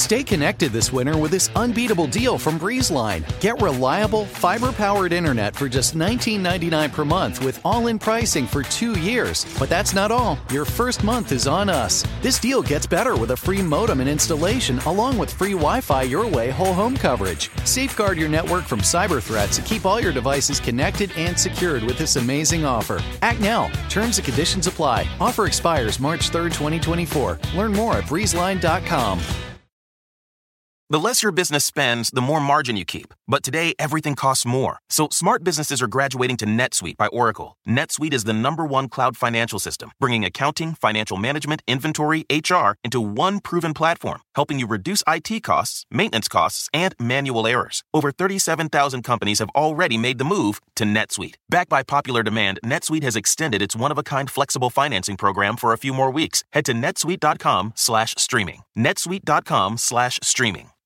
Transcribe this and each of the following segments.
Stay connected this winter with this unbeatable deal from BreezeLine. Get reliable, fiber-powered internet for just $19.99 per month with all-in pricing for 2 years. But that's not all. Your first month is on us. This deal gets better with a free modem and installation, along with free Wi-Fi your way whole home coverage. Safeguard your network from cyber threats and keep all your devices connected and secured with this amazing offer. Act now. Terms and conditions apply. Offer expires March 3rd, 2024. Learn more at breezeline.com. The less your business spends, the more margin you keep. But today, everything costs more. So smart businesses are graduating to NetSuite by Oracle. NetSuite is the #1 cloud financial system, bringing accounting, financial management, inventory, HR into one proven platform, helping you reduce IT costs, maintenance costs, and manual errors. Over 37,000 companies have already made the move to NetSuite. Backed by popular demand, NetSuite has extended its one-of-a-kind flexible financing program for a few more weeks. Head to netsuite.com/streaming. netsuite.com/streaming.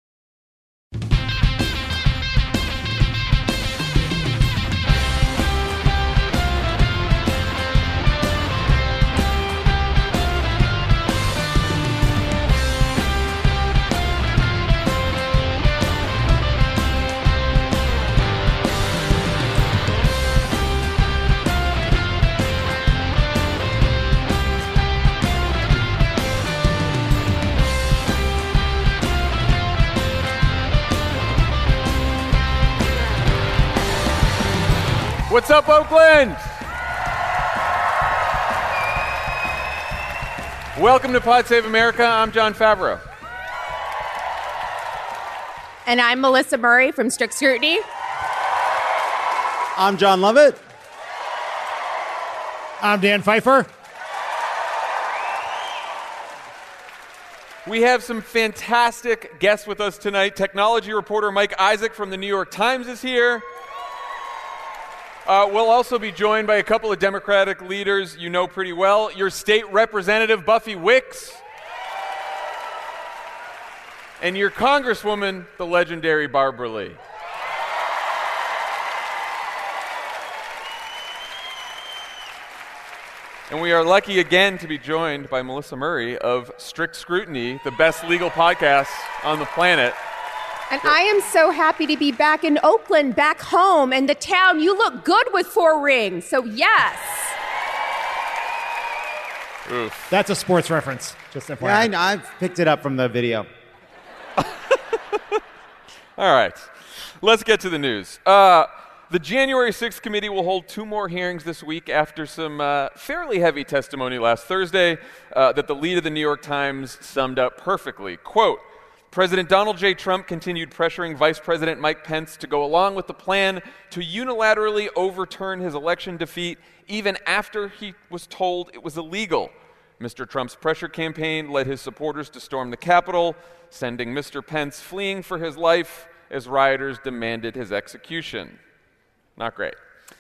What's up, Oakland? Welcome to Pod Save America. I'm Jon Favreau. And I'm Melissa Murray from Strict Scrutiny. I'm John Lovett. I'm Dan Pfeiffer. We have some fantastic guests with us tonight. Technology reporter Mike Isaac from the New York Times is here. We'll also be joined by a couple of Democratic leaders you know pretty well. Your state representative, Buffy Wicks. And your congresswoman, the legendary Barbara Lee. And we are lucky again to be joined by Melissa Murray of Strict Scrutiny, the best legal podcast on the planet. And I am so happy to be back in Oakland, back home, and the town. You look good with 4 rings, so yes. Oof. That's a sports reference, just FYI. Yeah, I know. I've picked it up from the video. All right, let's get to the news. The January 6th committee will hold 2 more hearings this week after some fairly heavy testimony last Thursday that the lead of the New York Times summed up perfectly. Quote, President Donald J. Trump continued pressuring Vice President Mike Pence to go along with the plan to unilaterally overturn his election defeat even after he was told it was illegal. Mr. Trump's pressure campaign led his supporters to storm the Capitol, sending Mr. Pence fleeing for his life as rioters demanded his execution. Not great.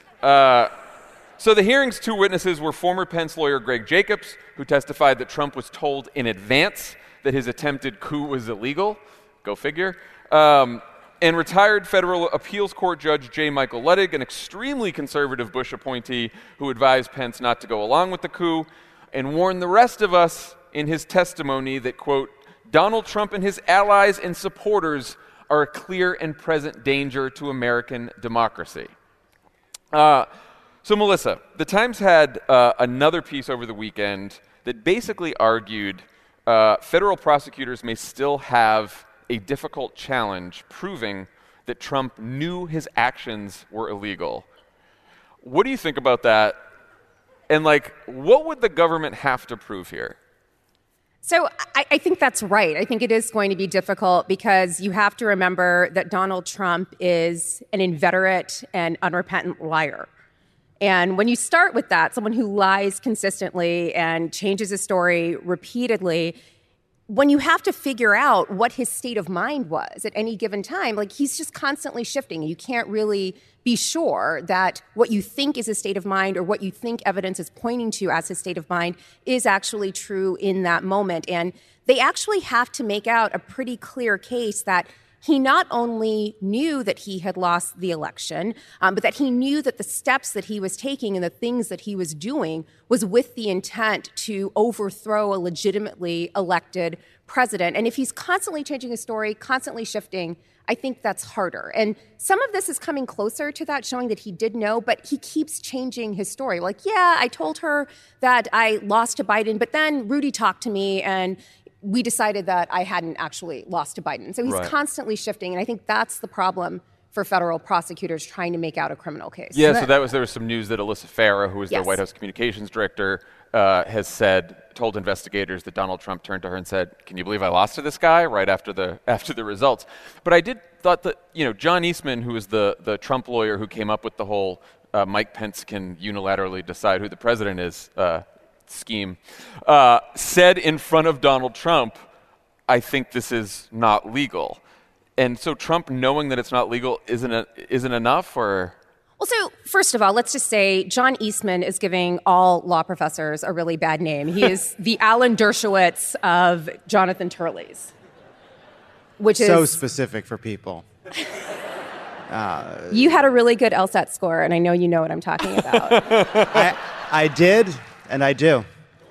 So the hearing's 2 witnesses were former Pence lawyer Greg Jacobs, who testified that Trump was told in advance that his attempted coup was illegal, go figure, and retired federal appeals court judge J. Michael Luttig, an extremely conservative Bush appointee who advised Pence not to go along with the coup, and warned the rest of us in his testimony that, quote, Donald Trump and his allies and supporters are a clear and present danger to American democracy. So Melissa, the Times had another piece over the weekend that basically argued federal prosecutors may still have a difficult challenge proving that Trump knew his actions were illegal. What do you think about that? And, what would the government have to prove here? So I think that's right. I think it is going to be difficult because you have to remember that Donald Trump is an inveterate and unrepentant liar. And when you start with that, someone who lies consistently and changes his story repeatedly, when you have to figure out what his state of mind was at any given time, he's just constantly shifting. You can't really be sure that what you think is his state of mind or what you think evidence is pointing to as his state of mind is actually true in that moment. And they actually have to make out a pretty clear case that he not only knew that he had lost the election, but that he knew that the steps that he was taking and the things that he was doing was with the intent to overthrow a legitimately elected president. And if he's constantly changing his story, constantly shifting, I think that's harder. And some of this is coming closer to that, showing that he did know, but he keeps changing his story. Like, yeah, I told her that I lost to Biden, but then Rudy talked to me and we decided that I hadn't actually lost to Biden. So he's constantly shifting, and I think that's the problem for federal prosecutors trying to make out a criminal case. Yeah, so there was some news that Alyssa Farah, who is their White House communications director, has told investigators that Donald Trump turned to her and said, "Can you believe I lost to this guy?" right after the results. But I thought that, John Eastman, who is the Trump lawyer who came up with the whole Mike Pence can unilaterally decide who the president is scheme, said in front of Donald Trump, "I think this is not legal." And so Trump knowing that it's not legal isn't enough, or? Well, so first of all, let's just say John Eastman is giving all law professors a really bad name. He is the Alan Dershowitz of Jonathan Turley's, which is so specific for people. You had a really good LSAT score, and I know you know what I'm talking about. I did, and I do.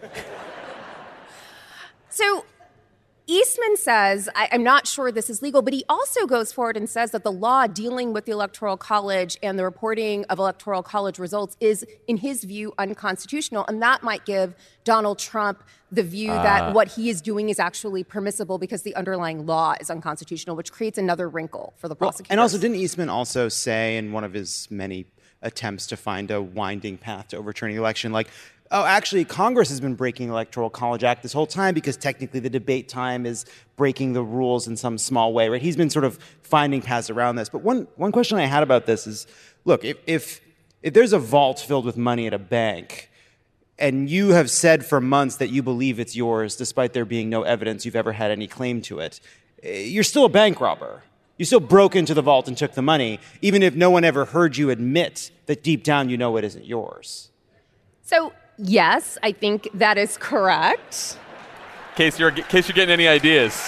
So Eastman says, I'm not sure this is legal, but he also goes forward and says that the law dealing with the Electoral College and the reporting of Electoral College results is, in his view, unconstitutional. And that might give Donald Trump the view that what he is doing is actually permissible because the underlying law is unconstitutional, which creates another wrinkle for the prosecutors. And also, didn't Eastman also say in one of his many attempts to find a winding path to overturning the election, like, oh, actually, Congress has been breaking the Electoral College Act this whole time because technically the debate time is breaking the rules in some small way, right? He's been sort of finding paths around this. But one question I had about this is, look, if there's a vault filled with money at a bank, and you have said for months that you believe it's yours, despite there being no evidence you've ever had any claim to it, you're still a bank robber. You still broke into the vault and took the money, even if no one ever heard you admit that deep down you know it isn't yours. So, yes, I think that is correct. In case you're getting any ideas.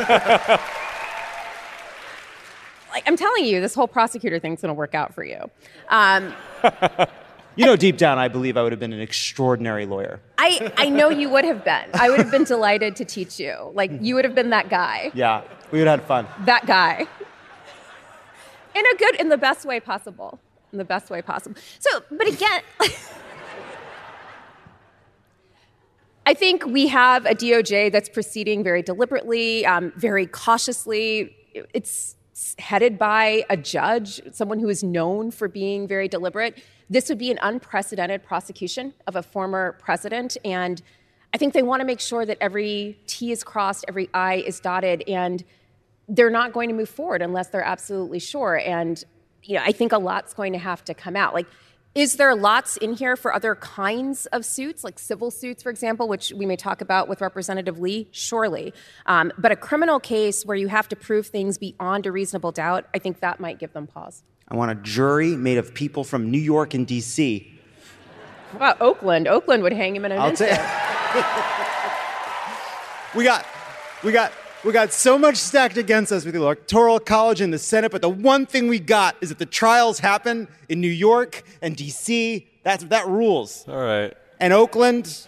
I'm telling you, this whole prosecutor thing's going to work out for you. Deep down, I believe I would have been an extraordinary lawyer. I know you would have been. I would have been delighted to teach you. Like, you would have been that guy. Yeah, we would have had fun. That guy. In the best way possible. In the best way possible. So, but again, I think we have a DOJ that's proceeding very deliberately, very cautiously. It's headed by a judge, someone who is known for being very deliberate. This would be an unprecedented prosecution of a former president, and I think they want to make sure that every T is crossed, every I is dotted, and they're not going to move forward unless they're absolutely sure. And I think a lot's going to have to come out. Like, is there lots in here for other kinds of suits, like civil suits, for example, which we may talk about with Representative Lee? Surely. But a criminal case where you have to prove things beyond a reasonable doubt, I think that might give them pause. I want a jury made of people from New York and D.C. Wow, Oakland. Oakland would hang him in an instant. We got so much stacked against us with the Electoral College and the Senate, but the one thing we got is that the trials happen in New York and D.C. That rules. All right. And Oakland,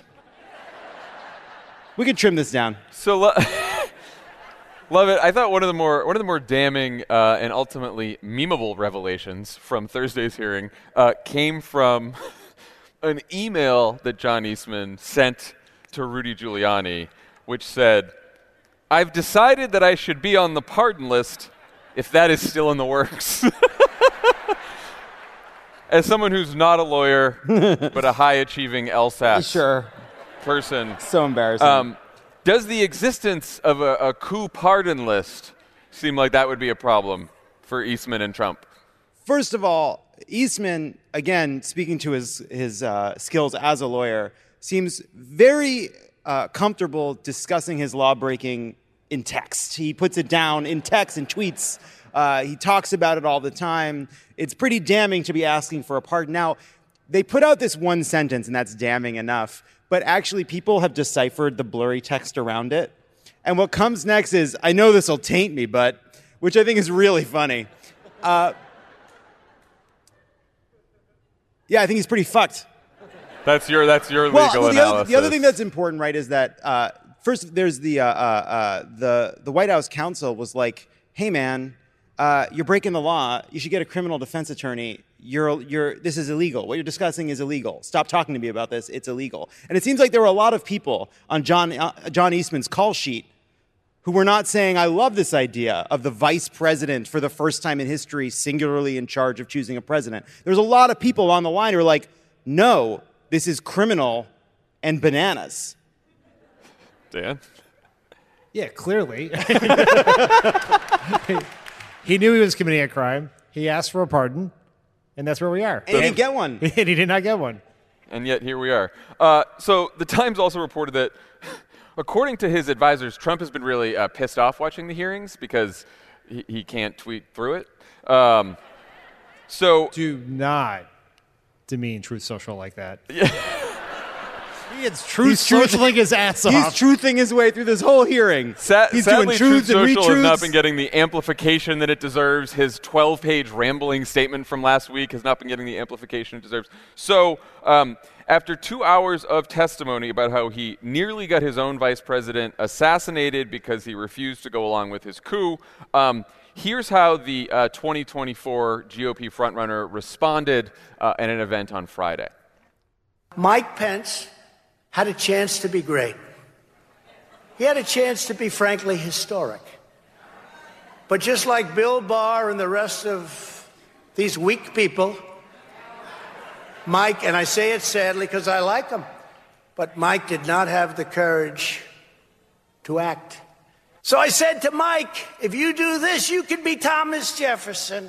we could trim this down. So, love it. I thought one of the more damning and ultimately memeable revelations from Thursday's hearing came from an email that John Eastman sent to Rudy Giuliani, which said, "I've decided that I should be on the pardon list if that is still in the works." As someone who's not a lawyer, but a high-achieving LSAT person. So embarrassing. Does the existence of a coup pardon list seem like that would be a problem for Eastman and Trump? First of all, Eastman, again, speaking to his skills as a lawyer, seems very comfortable discussing his law-breaking in text. He puts it down in text and tweets. He talks about it all the time. It's pretty damning to be asking for a pardon. Now, they put out this one sentence, and that's damning enough, but actually people have deciphered the blurry text around it. And what comes next is, I know this will taint me, but, which I think is really funny. Yeah, I think he's pretty fucked. That's your legal analysis. The other thing that's important, right, is that First, there's the White House counsel was like, "Hey, man, you're breaking the law. You should get a criminal defense attorney. This is illegal. What you're discussing is illegal. Stop talking to me about this. It's illegal." And it seems like there were a lot of people on John Eastman's call sheet who were not saying, "I love this idea of the vice president for the first time in history singularly in charge of choosing a president." There's a lot of people on the line who are like, "No, this is criminal and bananas." Dan? Yeah, clearly. He knew he was committing a crime. He asked for a pardon, and that's where we are. And he didn't get one. And he did not get one. And yet here we are. So the Times also reported that, according to his advisors, Trump has been really pissed off watching the hearings because he can't tweet through it. So Do not demean Truth Social like that. Yeah. He is socialing his ass off. He's truthing his way through this whole hearing. He's sadly, doing truths and Truth Social has not retruths. been getting the amplification that it deserves. His 12-page rambling statement from last week has not been getting the amplification it deserves. So after 2 hours of testimony about how he nearly got his own vice president assassinated because he refused to go along with his coup, here's how the 2024 GOP frontrunner responded at an event on Friday. Mike Pence had a chance to be great. He had a chance to be, frankly, historic. But just like Bill Barr and the rest of these weak people, Mike, and I say it sadly because I like him, but Mike did not have the courage to act. So I said to Mike, if you do this, you can be Thomas Jefferson.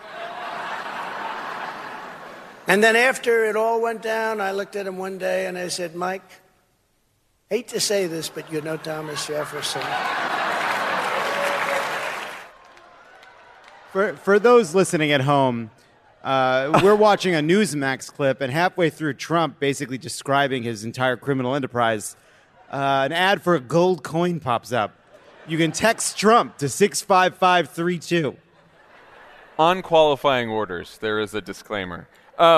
And then after it all went down, I looked at him one day and I said, Mike, hate to say this, but you're no Thomas Jefferson. For those listening at home, we're watching a Newsmax clip, and halfway through Trump basically describing his entire criminal enterprise, an ad for a gold coin pops up. You can text Trump to 65532. On qualifying orders, there is a disclaimer.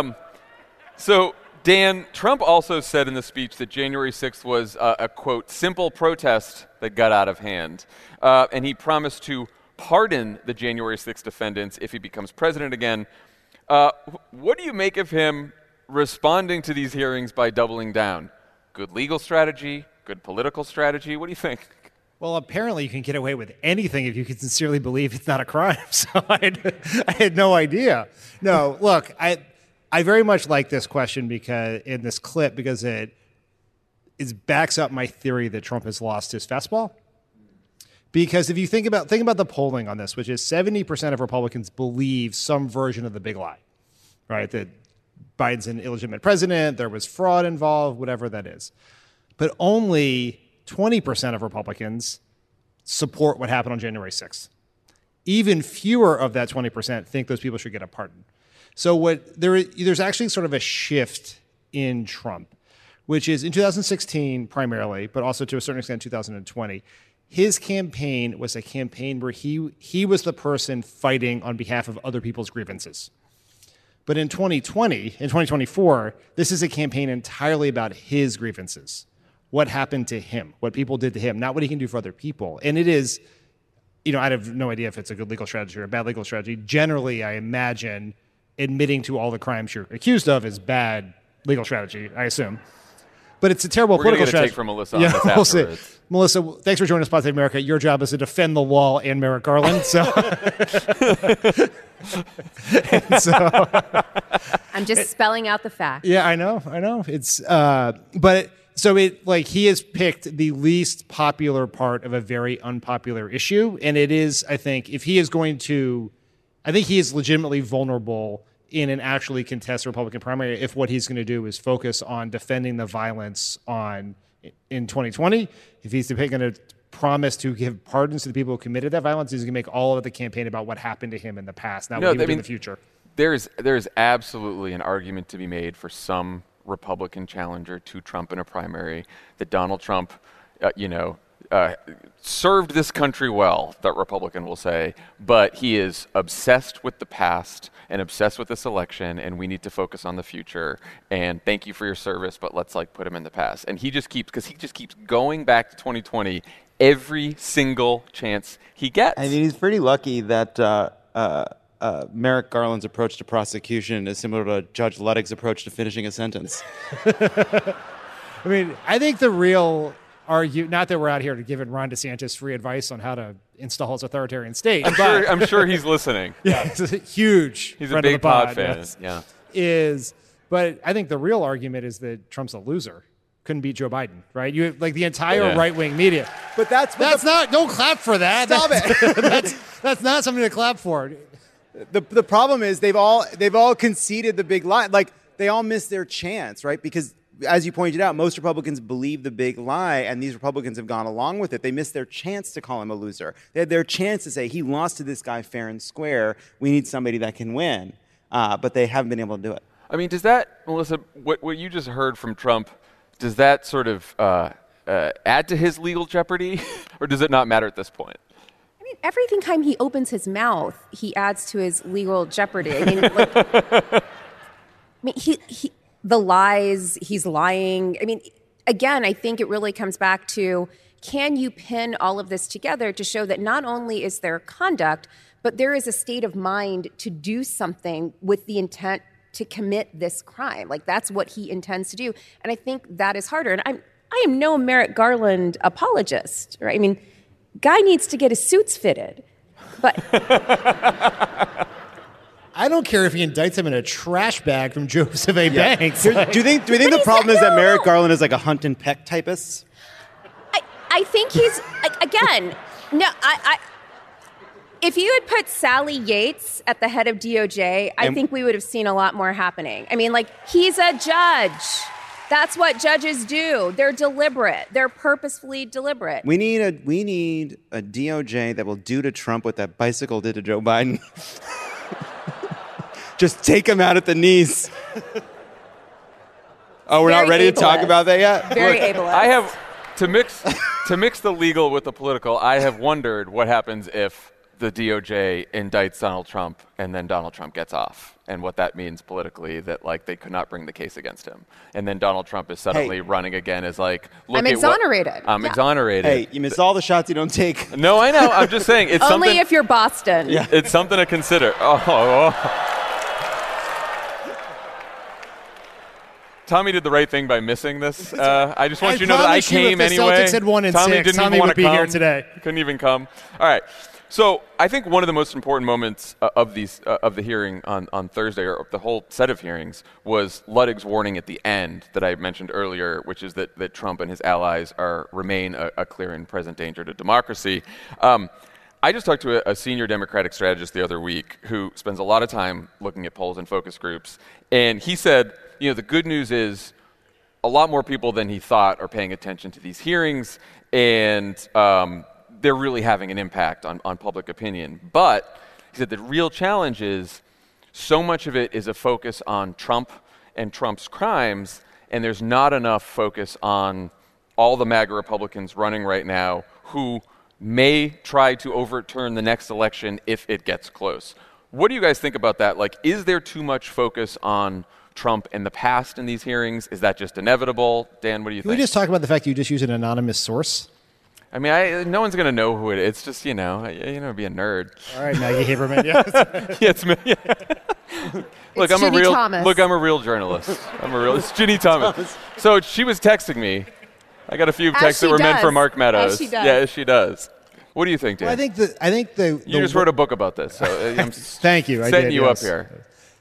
So, Dan, Trump also said in the speech that January 6th was a, quote, simple protest that got out of hand. And he promised to pardon the January 6th defendants if he becomes president again. What do you make of him responding to these hearings by doubling down? Good legal strategy? Good political strategy? What do you think? Well, apparently you can get away with anything if you can sincerely believe it's not a crime. So I had no idea. No, look, I very much like this question because in this clip because it backs up my theory that Trump has lost his fastball. Because if you think about the polling on this, which is 70% of Republicans believe some version of the big lie, right? That Biden's an illegitimate president, there was fraud involved, whatever that is. But only 20% of Republicans support what happened on January 6th. Even fewer of that 20% think those people should get a pardon. So there's actually sort of a shift in Trump, which is in 2016 primarily, but also to a certain extent 2020. His campaign was a campaign where he was the person fighting on behalf of other people's grievances. But in 2024, this is a campaign entirely about his grievances. What happened to him, what people did to him, not what he can do for other people. And it is, I have no idea if it's a good legal strategy or a bad legal strategy. Generally, I imagine admitting to all the crimes you're accused of is bad legal strategy, I assume. But it's a terrible political strategy. We're going to get a take from Melissa on this afterwards. See. Melissa, thanks for joining us, Pod Save America. Your job is to defend the law and Merrick Garland. I'm just spelling out the facts. Yeah, I know. It's he has picked the least popular part of a very unpopular issue, and it is, I think, he is legitimately vulnerable in an actually contested Republican primary if what he's going to do is focus on defending the violence in 2020. If he's going to promise to give pardons to the people who committed that violence, he's going to make all of the campaign about what happened to him in the past, not what he would do in the future. There's absolutely an argument to be made for some Republican challenger to Trump in a primary that Donald Trump, served this country well, that Republican will say, but he is obsessed with the past and obsessed with this election, and we need to focus on the future. And thank you for your service, but let's put him in the past. And he just keeps going back to 2020 every single chance he gets. I mean, he's pretty lucky that Merrick Garland's approach to prosecution is similar to Judge Luttig's approach to finishing a sentence. I mean, I think the real not that we're out here to give Ron DeSantis free advice on how to install his authoritarian state. I'm sure he's listening. Yeah, he's a huge He's friend a big of the pod fan. Yes. But I think the real argument is that Trump's a loser. Couldn't beat Joe Biden, right? You have, the entire right-wing media. But that's not. Don't clap for that. Stop it. That's not something to clap for. The problem is they've all conceded the big lie. They all missed their chance, right? Because as you pointed out, most Republicans believe the big lie, and these Republicans have gone along with it. They missed their chance to call him a loser. They had their chance to say, he lost to this guy fair and square. We need somebody that can win. But they haven't been able to do it. I mean, does that, Melissa, what you just heard from Trump, does that sort of add to his legal jeopardy? Or does it not matter at this point? I mean, every time he opens his mouth, he adds to his legal jeopardy. I mean, he the lies, he's lying. I mean, again, I think it really comes back to, can you pin all of this together to show that not only is there conduct, but there is a state of mind to do something with the intent to commit this crime? That's what he intends to do. And I think that is harder. And I am no Merrick Garland apologist, right? I mean, guy needs to get his suits fitted. But I don't care if he indicts him in a trash bag from Joseph A. Banks. Do you think the problem is that Merrick Garland is like a Hunt and Peck typist? I think he's, again, no, if you had put Sally Yates at the head of DOJ, I think we would have seen a lot more happening. I mean, he's a judge. That's what judges do. They're deliberate. They're purposefully deliberate. We need a DOJ that will do to Trump what that bicycle did to Joe Biden. Just take him out at the knees. Oh, we're not ready to talk about that yet? Very ableist. I have to mix the legal with the political. I have wondered what happens if the DOJ indicts Donald Trump and then Donald Trump gets off, and what that means politically, that they could not bring the case against him. And then Donald Trump is suddenly running again as look I'm exonerated. I'm exonerated. Hey, you miss all the shots you don't take. No, I know. I'm just saying it's only something, if you're Boston. Yeah. It's something to consider. Tommy did the right thing by missing this. I just want you to know that I came anyway. If the Celtics had won in Tommy 6, didn't Tommy even want would to be come. here today. Couldn't even come. All right. So I think one of the most important moments of the hearing on Thursday, or the whole set of hearings, was Luttig's warning at the end that I mentioned earlier, which is that Trump and his allies remain a clear and present danger to democracy. I just talked to a senior Democratic strategist the other week who spends a lot of time looking at polls and focus groups, and he said, the good news is a lot more people than he thought are paying attention to these hearings, and they're really having an impact on public opinion. But he said the real challenge is so much of it is a focus on Trump and Trump's crimes, and there's not enough focus on all the MAGA Republicans running right now who may try to overturn the next election if it gets close. What do you guys think about that? Is there too much focus on Trump in the past in these hearings? Is that just inevitable? Dan, what do you think? Can we just talk about the fact that you just use an anonymous source? I mean, no one's going to know who it is. It's just, be a nerd. All right, Maggie Haberman. Yes. Yeah, it's me. Yeah. Look, I'm Ginny Thomas. a real journalist. It's Ginny Thomas. So she was texting me. I got a few texts that were meant for Mark Meadows. As she does. Yeah, she does. What do you think, Dan? Well, I think the you just wrote a book about this. So I'm thank you. Setting you up here.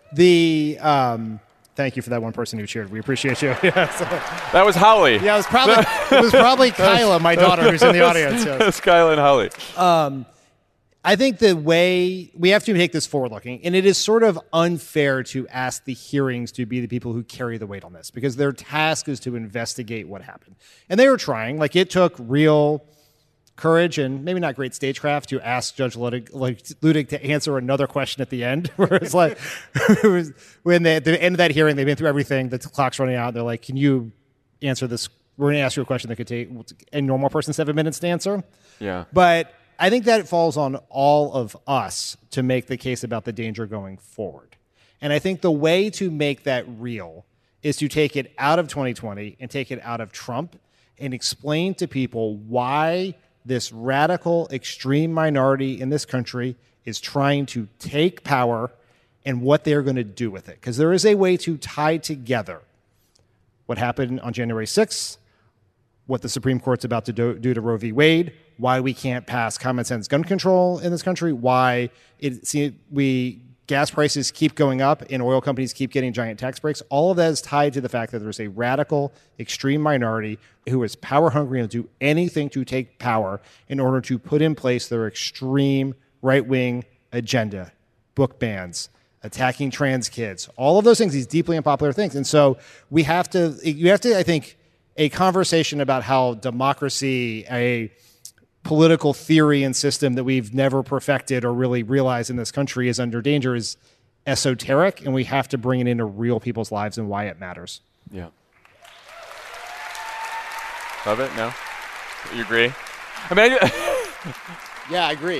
Thank you for that one person who cheered. We appreciate you. Yes. That was Holly. Yeah, it was probably Kyla, my daughter, who's in the audience. Yes. It's Kyla and Holly. I think the way we have to take this forward-looking, and it is sort of unfair to ask the hearings to be the people who carry the weight on this, because their task is to investigate what happened. And they were trying. It took real courage and maybe not great stagecraft to ask Judge Luttig to answer another question at the end. Where it's when at the end of that hearing, they've been through everything, the clock's running out, they're like, can you answer this we're going to ask you a question that could take a normal person 7 minutes to answer. Yeah. But I think that it falls on all of us to make the case about the danger going forward. And I think the way to make that real is to take it out of 2020 and take it out of Trump and explain to people why this radical, extreme minority in this country is trying to take power and what they're going to do with it. Because there is a way to tie together what happened on January 6th, what the Supreme Court's about to do to Roe v. Wade, why we can't pass common sense gun control in this country, why gas prices keep going up and oil companies keep getting giant tax breaks. All of that is tied to the fact that there's a radical, extreme minority who is power hungry and will do anything to take power in order to put in place their extreme right-wing agenda, book bans, attacking trans kids, all of those things, these deeply unpopular things. And so you have to, I think, a conversation about how democracy, a political theory and system that we've never perfected or really realized in this country is under danger is esoteric, and we have to bring it into real people's lives and why it matters. Yeah. Love it? No? You agree? I mean, Yeah, I agree.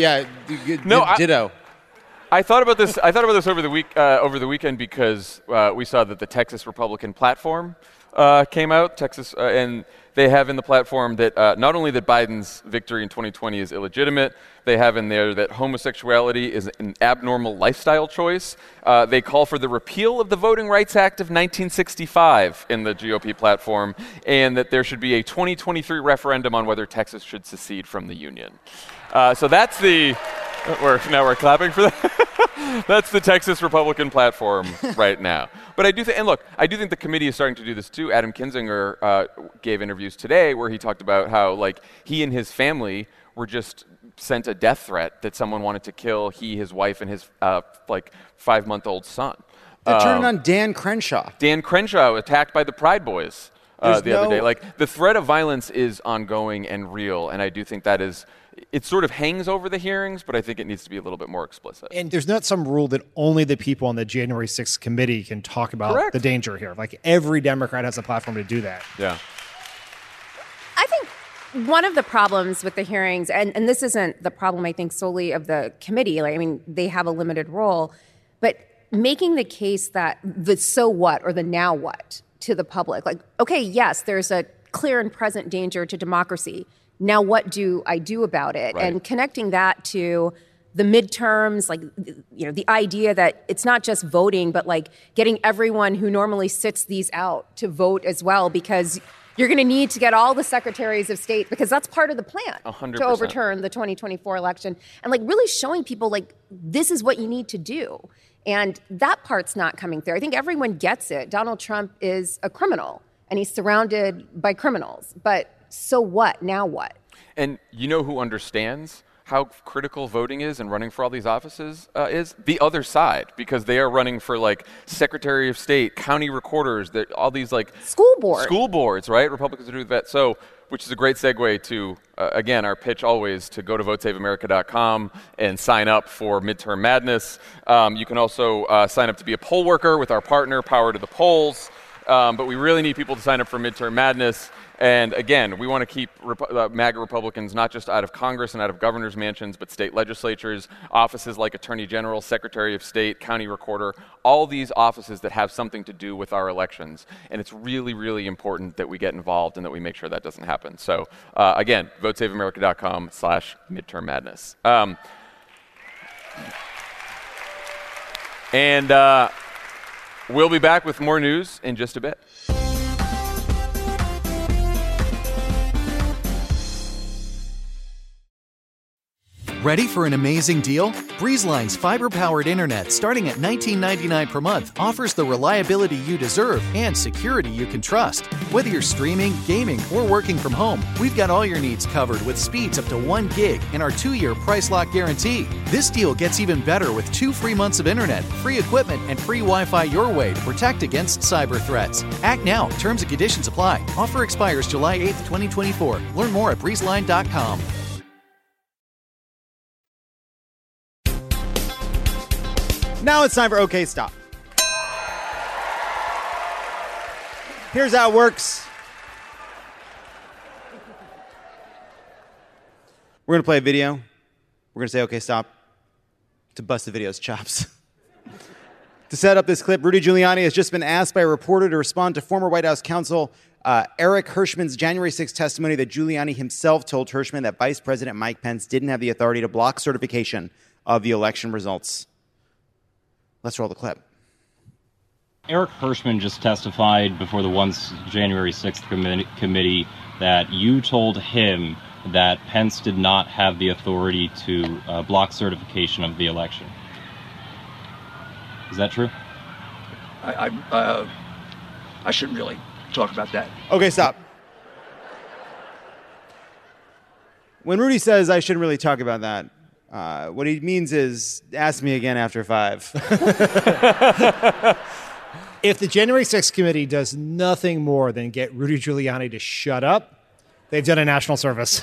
Ditto. I thought about this over the weekend because we saw that the Texas Republican platform came out. Texas, and they have in the platform that not only that Biden's victory in 2020 is illegitimate, they have in there that homosexuality is an abnormal lifestyle choice. They call for the repeal of the Voting Rights Act of 1965 in the GOP platform, and that there should be a 2023 referendum on whether Texas should secede from the Union. So that's the. We're clapping for that. That's the Texas Republican platform right now. But I do think the committee is starting to do this too. Adam Kinzinger gave interviews today where he talked about how he and his family were just sent a death threat that someone wanted to kill his wife, and his 5-month-old son. They're turning on Dan Crenshaw. Dan Crenshaw attacked by the Pride Boys the other day. The threat of violence is ongoing and real, and I do think that is. It sort of hangs over the hearings, but I think it needs to be a little bit more explicit. And there's not some rule that only the people on the January 6th committee can talk about the danger here. Every Democrat has a platform to do that. Yeah. I think one of the problems with the hearings, and this isn't the problem, I think, solely of the committee. They have a limited role, but making the case that the so what or the now what to the public. Okay, yes, there's a clear and present danger to democracy. Now, what do I do about it? Right. And connecting that to the midterms, the idea that it's not just voting, but getting everyone who normally sits these out to vote as well, because you're going to need to get all the secretaries of state, because that's part of the plan 100%. To overturn the 2024 election. And really showing people this is what you need to do. And that part's not coming through. I think everyone gets it. Donald Trump is a criminal and he's surrounded by criminals. But so what? Now what? And you know who understands how critical voting is and running for all these offices is? The other side, because they are running for Secretary of State, county recorders, all these school boards, right? Republicans do that. So, which is a great segue to, again, our pitch always to go to votesaveamerica.com and sign up for Midterm Madness. You can also sign up to be a poll worker with our partner, Power to the Polls. But we really need people to sign up for Midterm Madness. And again, we want to keep MAGA Republicans not just out of Congress and out of governors' mansions, but state legislatures, offices like Attorney General, Secretary of State, County Recorder, all these offices that have something to do with our elections. And it's really, really important that we get involved and that we make sure that doesn't happen. So again, votesaveamerica.com/midterm madness. And we'll be back with more news in just a bit. Ready for an amazing deal? BreezeLine's fiber-powered internet, starting at $19.99 per month, offers the reliability you deserve and security you can trust. Whether you're streaming, gaming, or working from home, we've got all your needs covered with speeds up to 1 gig and our 2-year price lock guarantee. This deal gets even better with 2 free months of internet, free equipment, and free Wi-Fi your way to protect against cyber threats. Act now. Terms and conditions apply. Offer expires July 8th, 2024. Learn more at breezeline.com. Now it's time for OK Stop. Here's how it works. We're going to play a video. We're going to say, okay, stop, to bust the video's chops. To set up this clip, Rudy Giuliani has just been asked by a reporter to respond to former White House counsel Eric Hirschman's January 6th testimony that Giuliani himself told Hirschman that Vice President Mike Pence didn't have the authority to block certification of the election results. Let's roll the clip. Eric Hirschman just testified before the January 6th committee that you told him that Pence did not have the authority to block certification of the election. Is that true? I shouldn't really talk about that. Okay, stop. When Rudy says I shouldn't really talk about that, what he means is ask me again after 5. If the January 6th committee does nothing more than get Rudy Giuliani to shut up, they've done a national service.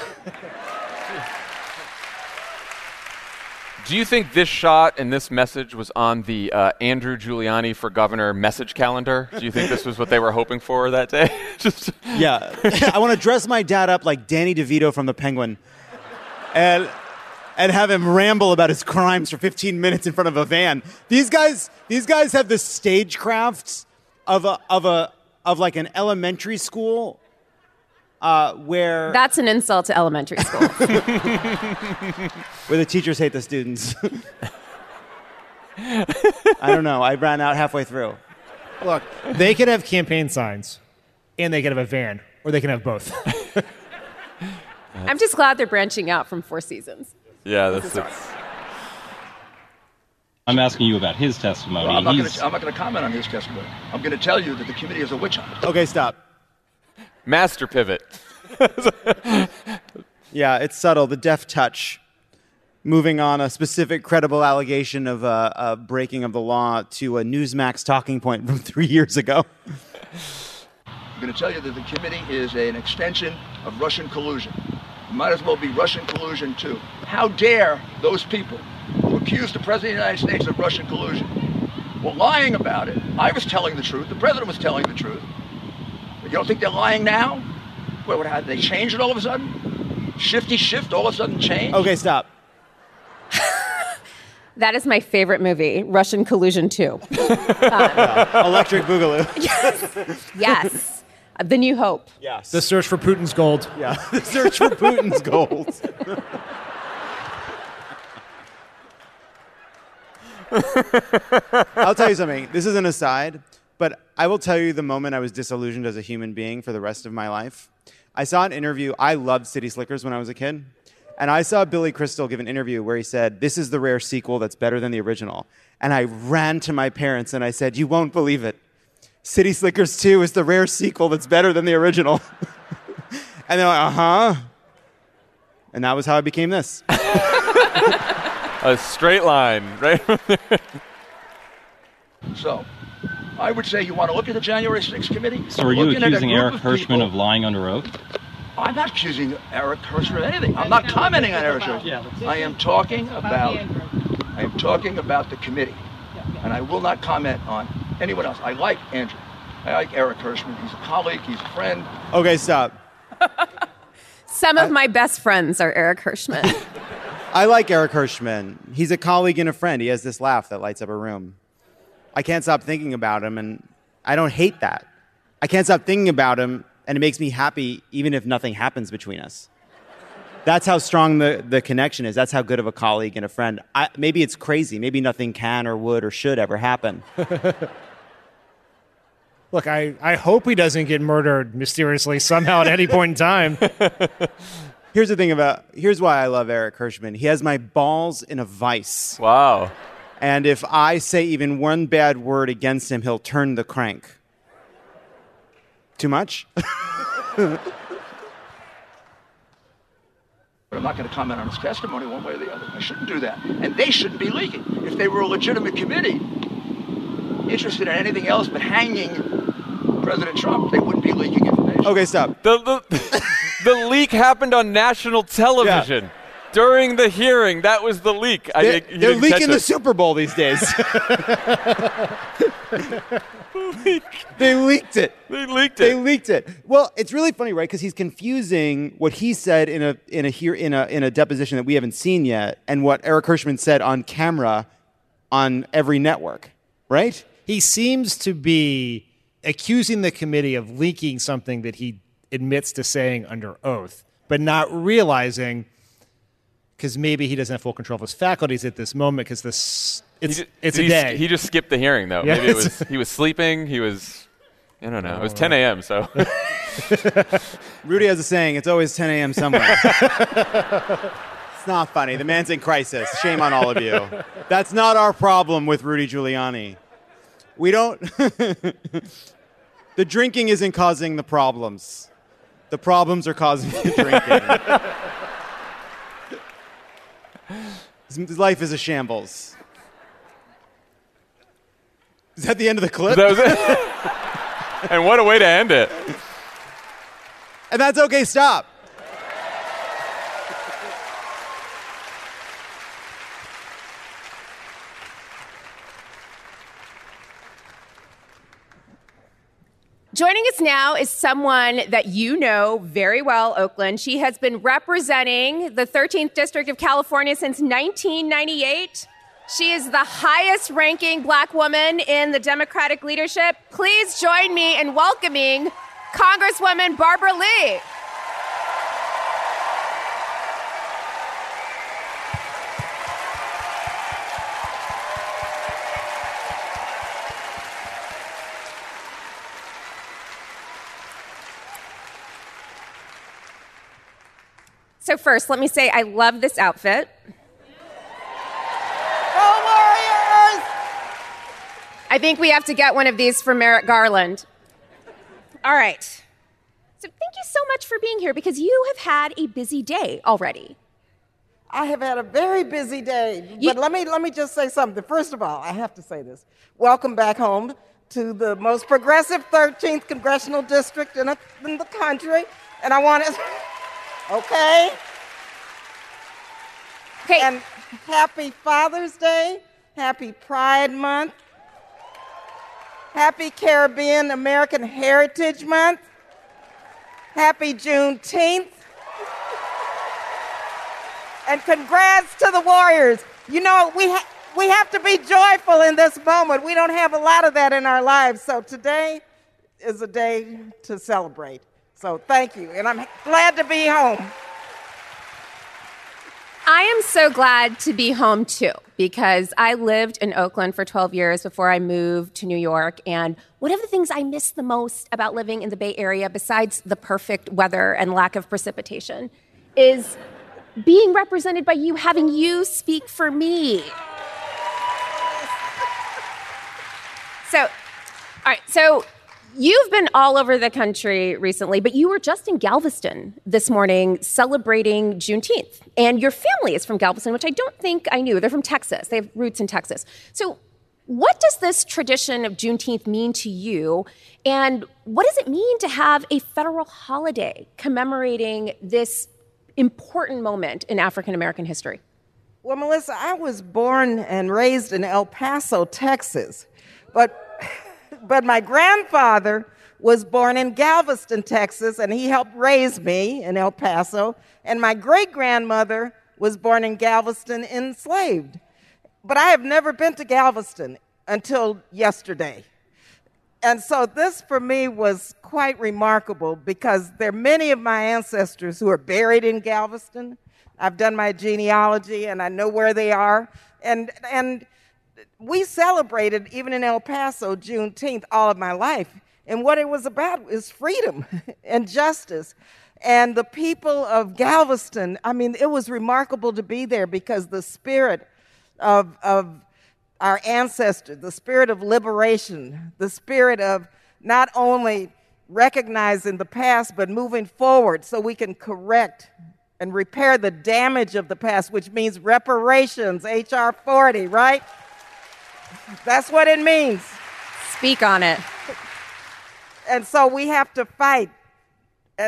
Do you think this shot and this message was on the Andrew Giuliani for governor message calendar? Do you think this was what they were hoping for that day? Yeah. I want to dress my dad up like Danny DeVito from The Penguin and have him ramble about his crimes for 15 minutes in front of a van. These guys have the stagecraft of like an elementary school where... That's an insult to elementary school. Where the teachers hate the students. I don't know. I ran out halfway through. Look, they could have campaign signs, and they could have a van, or they can have both. I'm just glad they're branching out from Four Seasons. Yeah, that's it. I'm asking you about his testimony. Well, I'm not going to comment on his testimony. I'm going to tell you that the committee is a witch hunt. Okay, stop. Master pivot. Yeah, it's subtle. The deft touch. Moving on a specific credible allegation of a breaking of the law to a Newsmax talking point from 3 years ago. I'm going to tell you that the committee is an extension of Russian collusion. It might as well be Russian collusion, too. How dare those people who accuse the President of the United States of Russian collusion were lying about it. I was telling the truth. The President was telling the truth. But you don't think they're lying now? How did they change it all of a sudden? Shifty shift all of a sudden change? Okay, stop. That is my favorite movie, Russian Collusion 2. Electric Boogaloo. Yes. The New Hope. Yes. The search for Putin's gold. Yeah, the search for Putin's gold. I'll tell you something. This is an aside, but I will tell you the moment I was disillusioned as a human being for the rest of my life. I saw an interview. I loved City Slickers when I was a kid. And I saw Billy Crystal give an interview where he said, this is the rare sequel that's better than the original. And I ran to my parents and I said, you won't believe it. City Slickers 2 is the rare sequel that's better than the original. And they're like, uh-huh. And that was how I became this. A straight line, right? So, I would say you want to look at the January 6th committee. So are you accusing Eric Hirschman of lying under oath? I'm not accusing Eric Hirschman of anything. I'm not commenting on Eric Hirschman. I am talking about the committee. And I will not comment on anyone else. I like Andrew. I like Eric Hirschman. He's a colleague. He's a friend. Okay, stop. Some of my best friends are Eric Hirschman. I like Eric Hirschman. He's a colleague and a friend. He has this laugh that lights up a room. I can't stop thinking about him, and I don't hate that. I can't stop thinking about him, and it makes me happy even if nothing happens between us. That's how strong the connection is. That's how good of a colleague and a friend. Maybe it's crazy. Maybe nothing can or would or should ever happen. Look, I hope he doesn't get murdered mysteriously somehow at any point in time. Here's why I love Eric Hirschman. He has my balls in a vice. Wow. And if I say even one bad word against him, he'll turn the crank. Too much? But I'm not going to comment on his testimony one way or the other. I shouldn't do that. And they shouldn't be leaking. If they were a legitimate committee interested in anything else but hanging President Trump, they wouldn't be leaking information. Okay, stop. The leak happened on national television. During the hearing, that was the leak. They're leaking the Super Bowl these days. They leaked it. They leaked it. Well, it's really funny, right? Because he's confusing what he said in a deposition that we haven't seen yet, and what Eric Hirschman said on camera on every network, right? He seems to be accusing the committee of leaking something that he admits to saying under oath, but not realizing, because maybe he doesn't have full control of his faculties at this moment, because it's a day. He just skipped the hearing, though. Yeah, maybe he was sleeping. He was, I don't know. It was 10 a.m., so. Rudy has a saying, it's always 10 a.m. somewhere. It's not funny. The man's in crisis. Shame on all of you. That's not our problem with Rudy Giuliani. We don't... The drinking isn't causing the problems. The problems are causing the drinking. His life is a shambles. Is that the end of the clip? That was it. And what a way to end it. And that's okay, stop. Joining us now is someone that you know very well, Oakland. She has been representing the 13th District of California since 1998. She is the highest ranking black woman in the Democratic leadership. Please join me in welcoming Congresswoman Barbara Lee. So first, let me say I love this outfit. Go Warriors! I think we have to get one of these for Merrick Garland. All right. So thank you so much for being here, because you have had a busy day already. I have had a very busy day, but let me just say something. First of all, I have to say this. Welcome back home to the most progressive 13th Congressional District in the country, and I want to... Okay. And happy Father's Day, happy Pride Month, happy Caribbean American Heritage Month, happy Juneteenth, and congrats to the Warriors. You know, we have to be joyful in this moment. We don't have a lot of that in our lives, so today is a day to celebrate. So thank you, and I'm glad to be home. I am so glad to be home, too, because I lived in Oakland for 12 years before I moved to New York, and one of the things I miss the most about living in the Bay Area, besides the perfect weather and lack of precipitation, is being represented by you, having you speak for me. So you've been all over the country recently, but you were just in Galveston this morning celebrating Juneteenth. And your family is from Galveston, which I don't think I knew. They're from Texas. They have roots in Texas. So what does this tradition of Juneteenth mean to you? And what does it mean to have a federal holiday commemorating this important moment in African-American history? Well, Melissa, I was born and raised in El Paso, Texas. But my grandfather was born in Galveston, Texas, and he helped raise me in El Paso. And my great-grandmother was born in Galveston, enslaved. But I have never been to Galveston until yesterday. And so this, for me, was quite remarkable because there are many of my ancestors who are buried in Galveston. I've done my genealogy, and I know where they are. And we celebrated, even in El Paso, Juneteenth all of my life. And what it was about is freedom and justice. And the people of Galveston, I mean, it was remarkable to be there because the spirit of our ancestors, the spirit of liberation, the spirit of not only recognizing the past, but moving forward so we can correct and repair the damage of the past, which means reparations, H.R. 40, right? That's what it means. Speak on it. And so we have to fight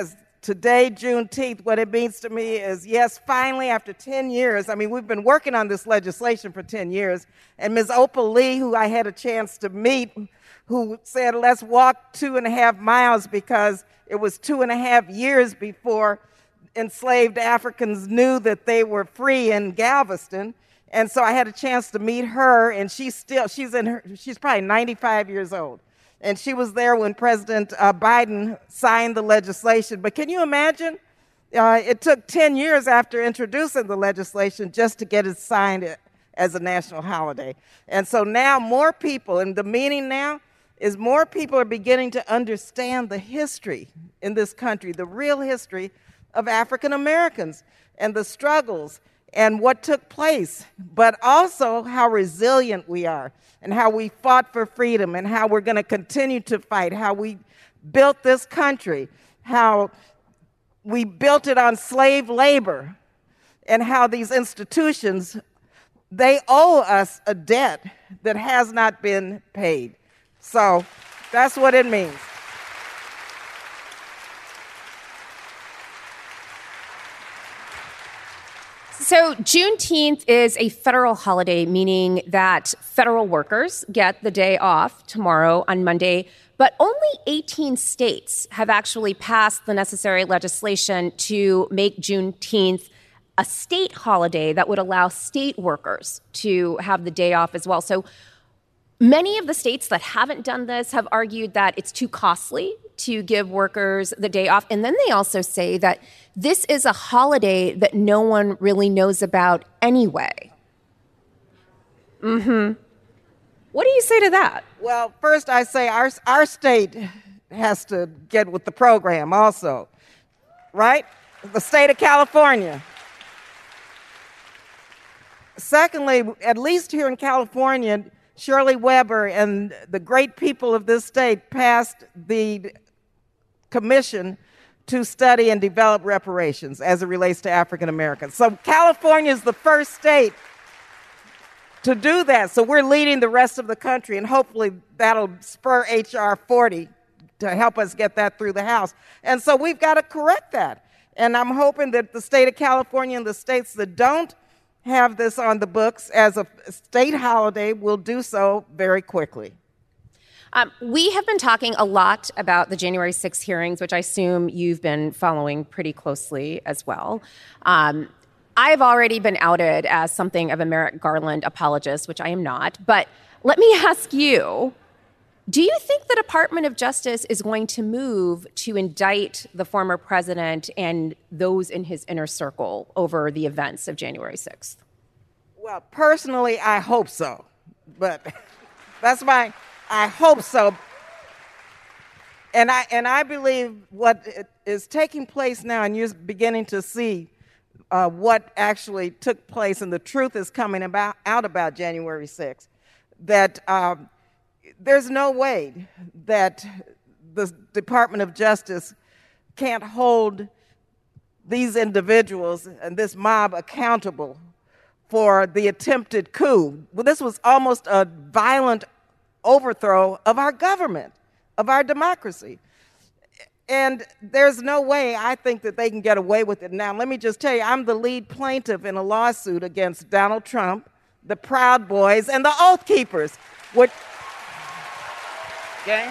today, Juneteenth, what it means to me is, yes, finally, after 10 years, I mean, we've been working on this legislation for 10 years, and Ms. Opal Lee, who I had a chance to meet, who said, let's walk 2.5 miles because it was 2.5 years before enslaved Africans knew that they were free in Galveston. And so I had a chance to meet her, and she's probably 95 years old. And she was there when President Biden signed the legislation. But can you imagine? It took 10 years after introducing the legislation just to get it signed as a national holiday. And so now more people, and the meaning now is more people are beginning to understand the history in this country, the real history of African Americans and the struggles and what took place, but also how resilient we are and how we fought for freedom and how we're going to continue to fight, how we built this country, how we built it on slave labor, and how these institutions, they owe us a debt that has not been paid. So that's what it means. So Juneteenth is a federal holiday, meaning that federal workers get the day off tomorrow on Monday, but only 18 states have actually passed the necessary legislation to make Juneteenth a state holiday that would allow state workers to have the day off as well. So many of the states that haven't done this have argued that it's too costly to give workers the day off. And then they also say that this is a holiday that no one really knows about anyway. What do you say to that? Well, first I say our state has to get with the program also, right? The state of California. Secondly, at least here in California, Shirley Weber and the great people of this state passed the commission to study and develop reparations as it relates to African Americans. So California is the first state to do that. So we're leading the rest of the country, and hopefully that'll spur H.R. 40 to help us get that through the House. And so we've got to correct that. And I'm hoping that the state of California and the states that don't have this on the books as a state holiday will do so very quickly. We have been talking a lot about the January 6th hearings, which I assume you've been following pretty closely as well. I've already been outed as something of a Merrick Garland apologist, which I am not. But let me ask you, do you think the Department of Justice is going to move to indict the former president and those in his inner circle over the events of January 6th? Well, personally, I hope so. But I hope so. And I believe what is taking place now, and you're beginning to see what actually took place, and the truth is coming out about January 6th, that there's no way that the Department of Justice can't hold these individuals and this mob accountable for the attempted coup. Well, this was almost a violent overthrow of our government, of our democracy. And there's no way I think that they can get away with it. Now, let me just tell you, I'm the lead plaintiff in a lawsuit against Donald Trump, the Proud Boys, and the Oath Keepers. Okay?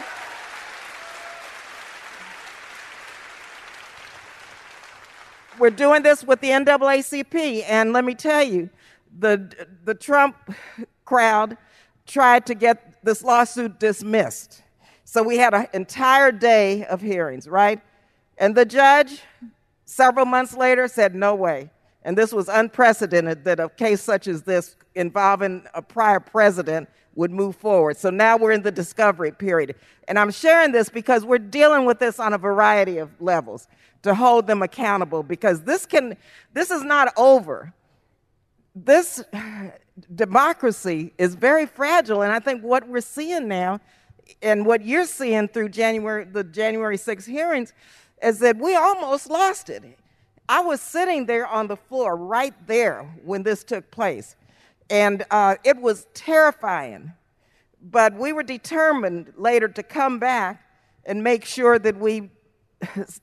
We're doing this with the NAACP, and let me tell you, the Trump crowd tried to get this lawsuit dismissed. So we had an entire day of hearings, right? And the judge, several months later, said no way. And this was unprecedented that a case such as this involving a prior president would move forward. So now we're in the discovery period. And I'm sharing this because we're dealing with this on a variety of levels to hold them accountable, because this is not over. This democracy is very fragile, and I think what we're seeing now and what you're seeing through the January 6th hearings is that we almost lost it. I was sitting there on the floor right there when this took place, and it was terrifying. But we were determined later to come back and make sure that we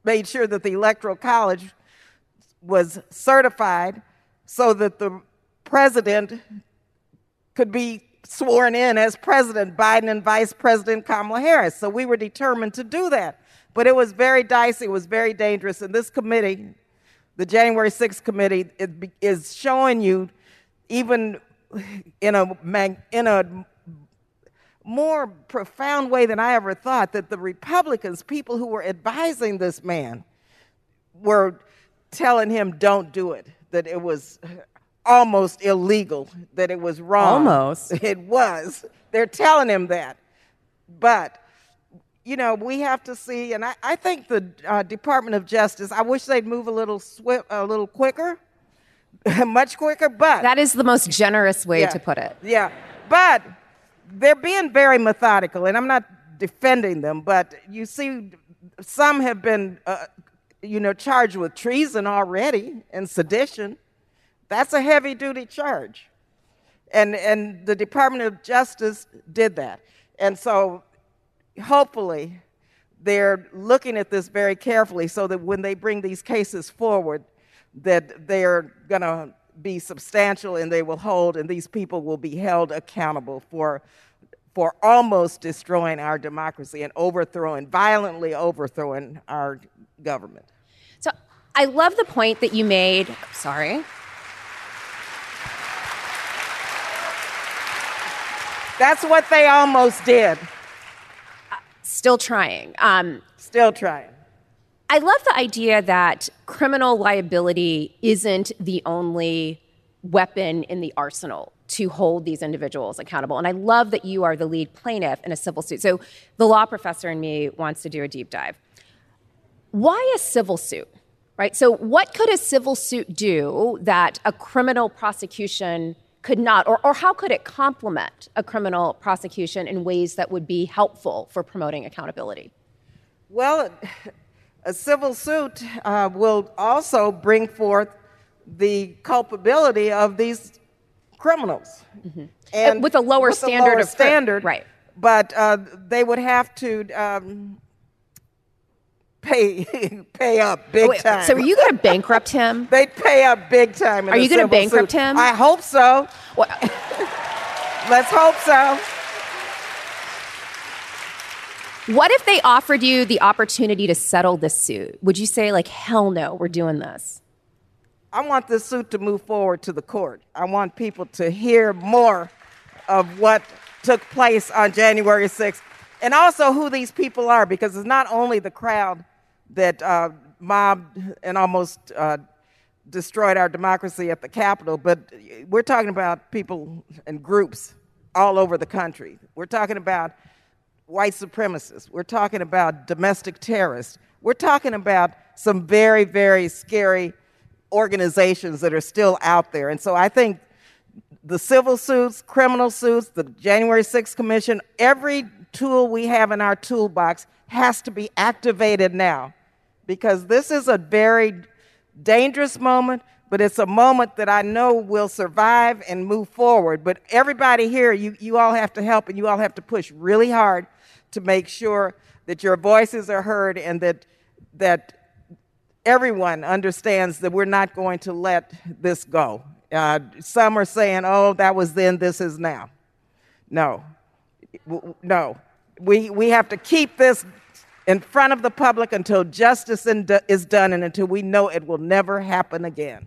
made sure that the Electoral College was certified so that the president could be sworn in as President Biden and Vice President Kamala Harris. So we were determined to do that. But it was very dicey, it was very dangerous. And this committee, the January 6th committee, is showing you, even in a more profound way than I ever thought, that the Republicans, people who were advising this man, were telling him, don't do it, that it was almost illegal, that it was wrong. Almost. It was. They're telling him that. But, you know, we have to see, and I think the Department of Justice, I wish they'd move a little quicker, much quicker, but... That is the most generous way to put it. Yeah, but they're being very methodical, and I'm not defending them, but you see, some have been, charged with treason already and sedition. That's a heavy-duty charge. And the Department of Justice did that. And so hopefully they're looking at this very carefully so that when they bring these cases forward, that they're going to be substantial and they will hold, and these people will be held accountable for almost destroying our democracy and violently overthrowing our government. So I love the point that you made. Sorry. That's what they almost did. Still trying. Still trying. I love the idea that criminal liability isn't the only weapon in the arsenal to hold these individuals accountable. And I love that you are the lead plaintiff in a civil suit. So the law professor in me wants to do a deep dive. Why a civil suit, right? So what could a civil suit do that a criminal prosecution could not, or how could it complement a criminal prosecution in ways that would be helpful for promoting accountability? Well, a civil suit will also bring forth the culpability of these criminals. Mm-hmm. And with a lower standard. Right. But they would have to pay up big time. So are you going to bankrupt him? They'd pay up big time. Are you going to bankrupt him? I hope so. Let's hope so. What if they offered you the opportunity to settle this suit? Would you say, like, hell no, we're doing this? I want this suit to move forward to the court. I want people to hear more of what took place on January 6th, and also who these people are, because it's not only the crowd that mobbed and almost destroyed our democracy at the Capitol, but we're talking about people and groups all over the country. We're talking about white supremacists. We're talking about domestic terrorists. We're talking about some very, very scary organizations that are still out there. And so I think the civil suits, criminal suits, the January 6th Commission, every tool we have in our toolbox has to be activated now, because this is a very dangerous moment, but it's a moment that I know will survive and move forward. But everybody here, you all have to help, and you all have to push really hard to make sure that your voices are heard and that everyone understands that we're not going to let this go. Some are saying, oh, that was then, this is now. No. We have to keep this in front of the public until justice is done and until we know it will never happen again.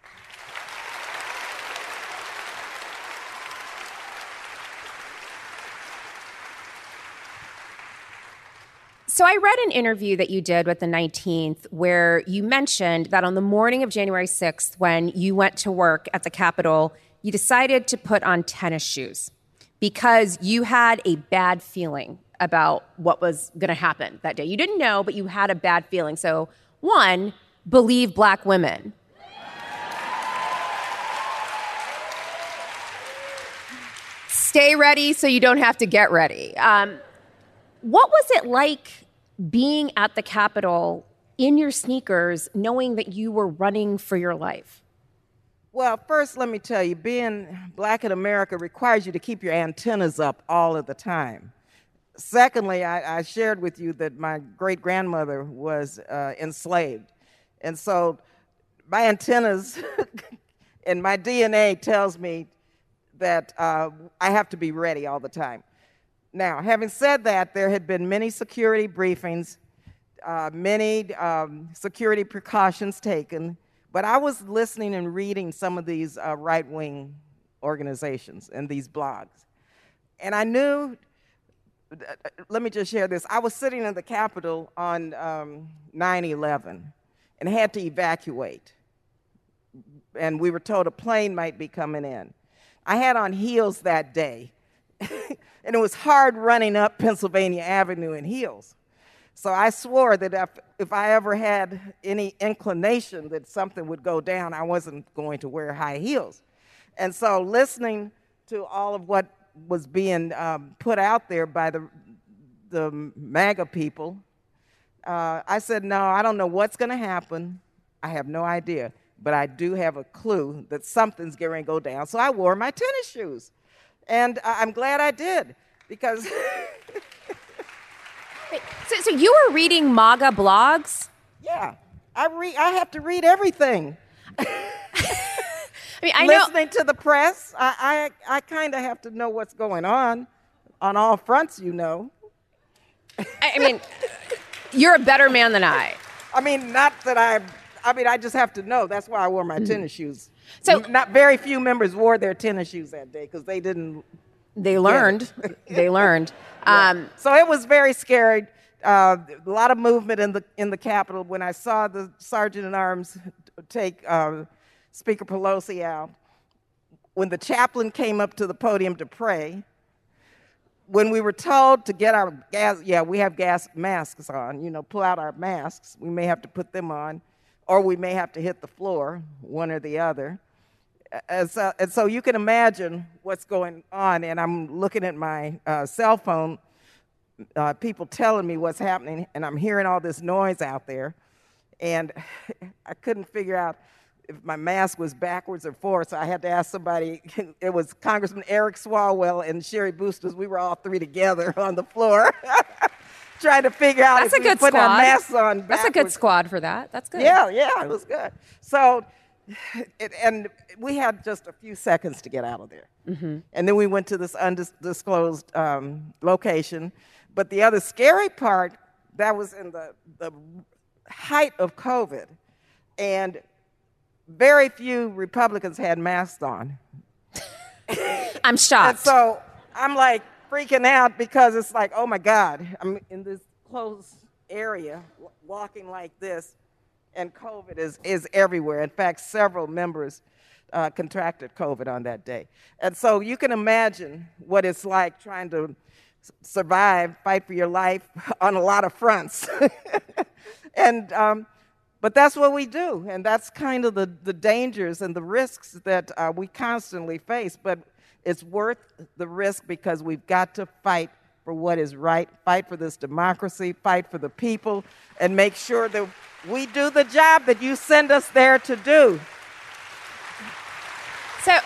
So I read an interview that you did with the 19th where you mentioned that on the morning of January 6th, when you went to work at the Capitol, you decided to put on tennis shoes because you had a bad feeling about what was going to happen that day. You didn't know, but you had a bad feeling. So, one, believe black women. Stay ready so you don't have to get ready. What was it like being at the Capitol in your sneakers, knowing that you were running for your life? Well, first, let me tell you, being black in America requires you to keep your antennas up all of the time. Secondly, I shared with you that my great-grandmother was enslaved. And so my antennas and my DNA tells me that I have to be ready all the time. Now, having said that, there had been many security briefings, many security precautions taken, but I was listening and reading some of these right-wing organizations and these blogs. And I knew, let me just share this. I was sitting in the Capitol on 9/11 and had to evacuate. And we were told a plane might be coming in. I had on heels that day, and it was hard running up Pennsylvania Avenue in heels. So I swore that if I ever had any inclination that something would go down, I wasn't going to wear high heels. And so listening to all of what was being put out there by the MAGA people, I said, no, I don't know what's going to happen. I have no idea. But I do have a clue that something's going to go down. So I wore my tennis shoes. And I'm glad I did, because... So you were reading MAGA blogs? Yeah. I have to read everything. I mean, I Listening to the press, I kind of have to know what's going on all fronts, you know. I mean, you're a better man than I. I mean, not that I just have to know. That's why I wore my tennis shoes. So not very few members wore their tennis shoes that day because they didn't. They learned. They learned. Yeah. So it was very scary. A lot of movement in the Capitol. When I saw the Sergeant at Arms take Speaker Pelosi out, when the chaplain came up to the podium to pray, when we were told to get our gas, we have gas masks on, pull out our masks. We may have to put them on, or we may have to hit the floor, one or the other. And so you can imagine what's going on, and I'm looking at my cell phone, people telling me what's happening, and I'm hearing all this noise out there, and I couldn't figure out if my mask was backwards or forwards, so I had to ask somebody. It was Congressman Eric Swalwell and Sherry Boosters. We were all three together on the floor trying to figure out That's if we put our masks on backwards. That's a good squad for that. That's good. Yeah, it was good. So, and we had just a few seconds to get out of there. Mm-hmm. And then we went to this undisclosed location. But the other scary part, that was in the height of COVID, and very few Republicans had masks on. I'm shocked. And so I'm like freaking out because it's like, oh my God, I'm in this closed area walking like this, and COVID is everywhere. In fact, several members contracted COVID on that day. And so you can imagine what it's like trying to survive, fight for your life on a lot of fronts. But that's what we do, and that's kind of the dangers and the risks that we constantly face. But it's worth the risk because we've got to fight for what is right, fight for this democracy, fight for the people, and make sure that we do the job that you send us there to do. So,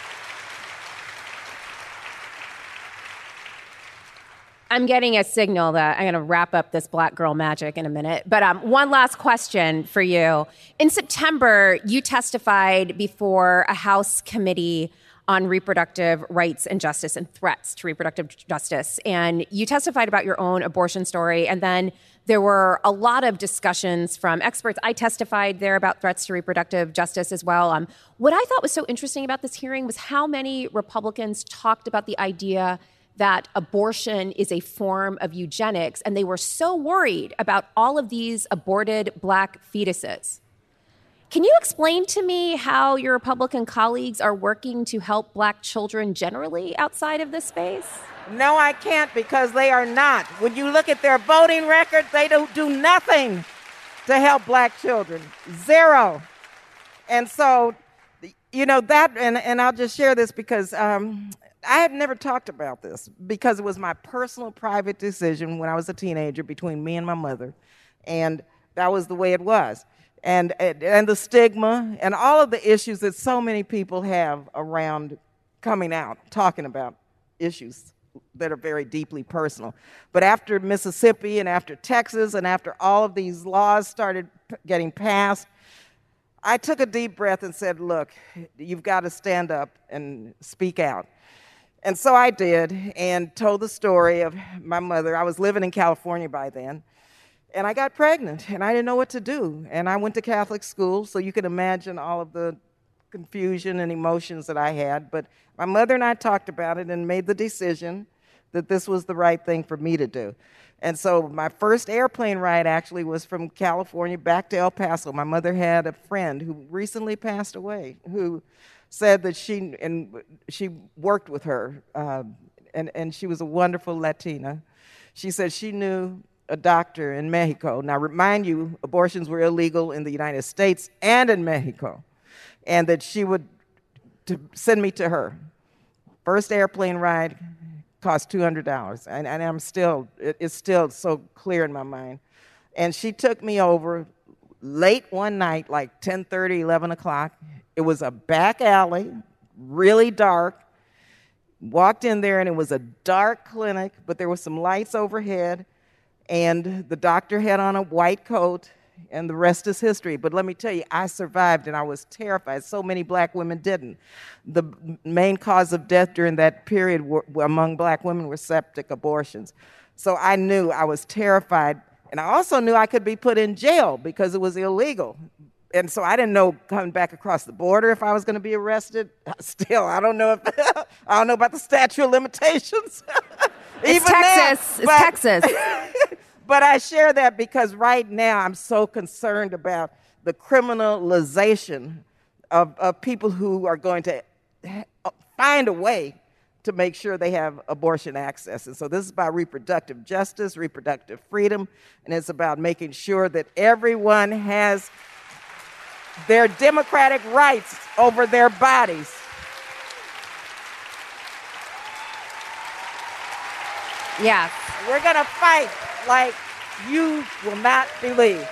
I'm getting a signal that I'm going to wrap up this Black Girl Magic in a minute. But one last question for you. In September, you testified before a House committee on reproductive rights and justice and threats to reproductive justice. And you testified about your own abortion story. And then there were a lot of discussions from experts. I testified there about threats to reproductive justice as well. What I thought was so interesting about this hearing was how many Republicans talked about the idea that abortion is a form of eugenics, and they were so worried about all of these aborted Black fetuses. Can you explain to me how your Republican colleagues are working to help Black children generally outside of this space? No, I can't, because they are not. When you look at their voting record, they don't do nothing to help Black children. Zero. And so, that, and I'll just share this because I had never talked about this because it was my personal private decision when I was a teenager between me and my mother, and that was the way it was. And the stigma and all of the issues that so many people have around coming out, talking about issues that are very deeply personal. But after Mississippi and after Texas and after all of these laws started getting passed, I took a deep breath and said, look, you've got to stand up and speak out. And so I did, and told the story of my mother. I was living in California by then, and I got pregnant, and I didn't know what to do. And I went to Catholic school, so you can imagine all of the confusion and emotions that I had. But my mother and I talked about it and made the decision that this was the right thing for me to do. And so my first airplane ride actually was from California back to El Paso. My mother had a friend who recently passed away who said that she worked with her, and she was a wonderful Latina. She said she knew a doctor in Mexico. Now, remind you, abortions were illegal in the United States and in Mexico, and that she would send me to her. First airplane ride cost $200, and it's still so clear in my mind. And she took me over late one night, like 10:30, 11 o'clock. It was a back alley, really dark. Walked in there, and it was a dark clinic, but there were some lights overhead, and the doctor had on a white coat, and the rest is history. But let me tell you, I survived, and I was terrified. So many black women didn't. The main cause of death during that period among black women were septic abortions. So I knew I was terrified, and I also knew I could be put in jail because it was illegal. And so I didn't know coming back across the border if I was going to be arrested. Still, I don't know about the statute of limitations. It's Texas. It's Texas. But I share that because right now I'm so concerned about the criminalization of people who are going to find a way to make sure they have abortion access. And so this is about reproductive justice, reproductive freedom, and it's about making sure that everyone has their democratic rights over their bodies. Yeah. We're going to fight like you will not believe.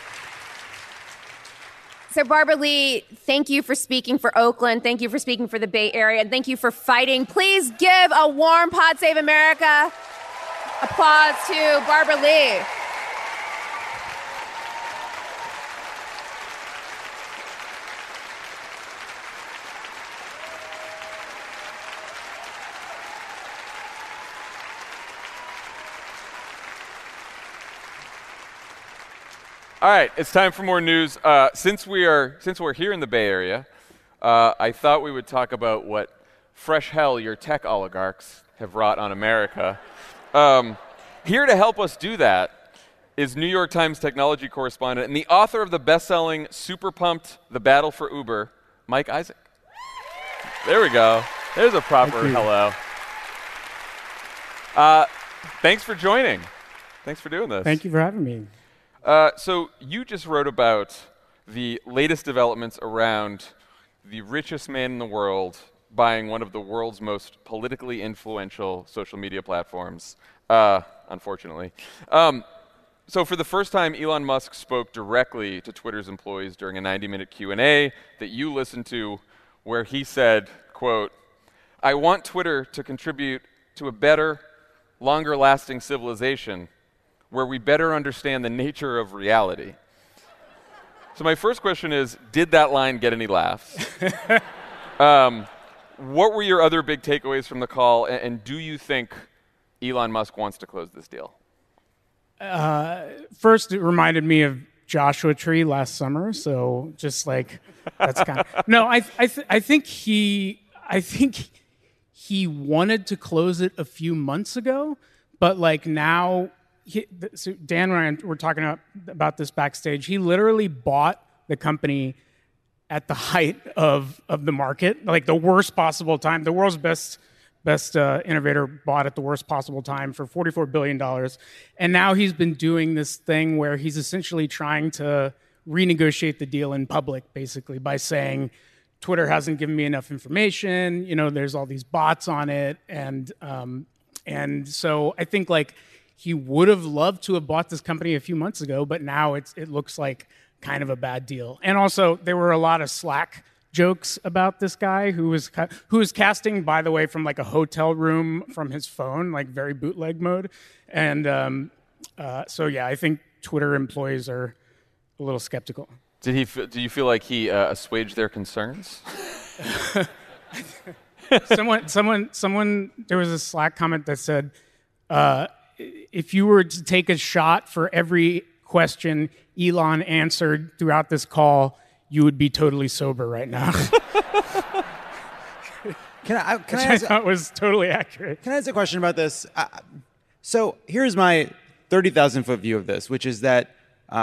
So, Barbara Lee, thank you for speaking for Oakland. Thank you for speaking for the Bay Area. And thank you for fighting. Please give a warm Pod Save America applause to Barbara Lee. All right, it's time for more news. Since we're here in the Bay Area, I thought we would talk about what fresh hell your tech oligarchs have wrought on America. Here to help us do that is New York Times technology correspondent and the author of the best-selling Super Pumped: The Battle for Uber, Mike Isaac. There we go. There's a proper hello. Thanks for joining. Thanks for doing this. Thank you for having me. So you just wrote about the latest developments around the richest man in the world buying one of the world's most politically influential social media platforms, unfortunately. So for the first time, Elon Musk spoke directly to Twitter's employees during a 90-minute Q&A that you listened to, where he said, quote, "I want Twitter to contribute to a better, longer-lasting civilization where we better understand the nature of reality." So my first question is, did that line get any laughs? What were your other big takeaways from the call, and do you think Elon Musk wants to close this deal? First, it reminded me of Joshua Tree last summer, so just like that's kind of no. I think he wanted to close it a few months ago, but like now. So Dan and I were talking about this backstage. He literally bought the company at the height of the market, like the worst possible time. The world's best innovator bought at the worst possible time for $44 billion. And now he's been doing this thing where he's essentially trying to renegotiate the deal in public, basically, by saying, Twitter hasn't given me enough information, there's all these bots on it. And so I think like, he would have loved to have bought this company a few months ago, but now it looks like kind of a bad deal. And also, there were a lot of Slack jokes about this guy who was casting, by the way, from like a hotel room from his phone, like very bootleg mode. And so yeah, I think Twitter employees are a little skeptical. Do you feel like he assuaged their concerns? Someone. There was a Slack comment that said, if you were to take a shot for every question Elon answered throughout this call, you would be totally sober right now. Can I I thought was totally accurate. Can I ask a question about this? So here's my 30,000-foot view of this, which is that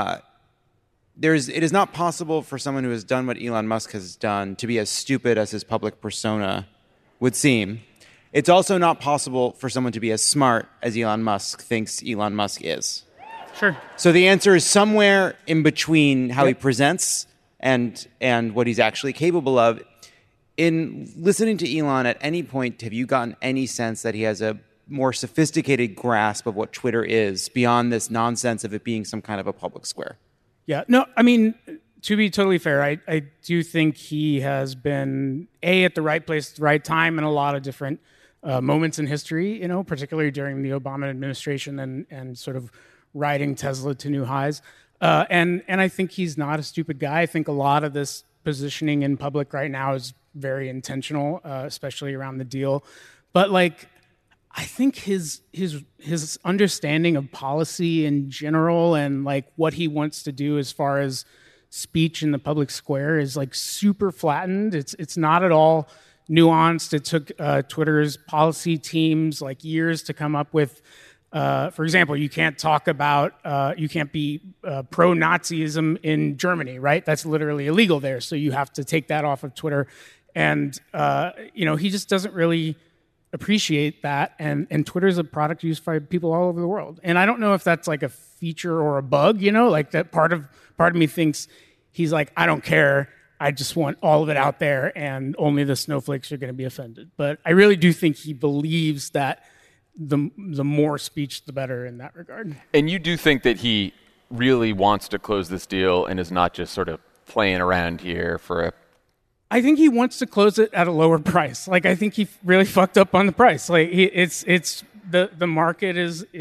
it is not possible for someone who has done what Elon Musk has done to be as stupid as his public persona would seem. It's also not possible for someone to be as smart as Elon Musk thinks Elon Musk is. Sure. So the answer is somewhere in between how he presents and what he's actually capable of. In listening to Elon, at any point, have you gotten any sense that he has a more sophisticated grasp of what Twitter is beyond this nonsense of it being some kind of a public square? Yeah. No, I mean, to be totally fair, I do think he has been, at the right place at the right time in a lot of different moments in history, particularly during the Obama administration and sort of riding Tesla to new highs. And I think he's not a stupid guy. I think a lot of this positioning in public right now is very intentional, especially around the deal. But I think his understanding of policy in general and what he wants to do as far as speech in the public square is super flattened. It's not at all nuanced. It took Twitter's policy teams years to come up with. For example, you can't talk about, you can't be pro-Nazism in Germany, right? That's literally illegal there. So you have to take that off of Twitter. And, he just doesn't really appreciate that. And Twitter's a product used by people all over the world. And I don't know if that's a feature or a bug, that part of me thinks he's I don't care. I just want all of it out there and only the snowflakes are going to be offended. But I really do think he believes that the more speech, the better in that regard. And you do think that he really wants to close this deal and is not just sort of playing around here for a... I think he wants to close it at a lower price. I think he really fucked up on the price. The market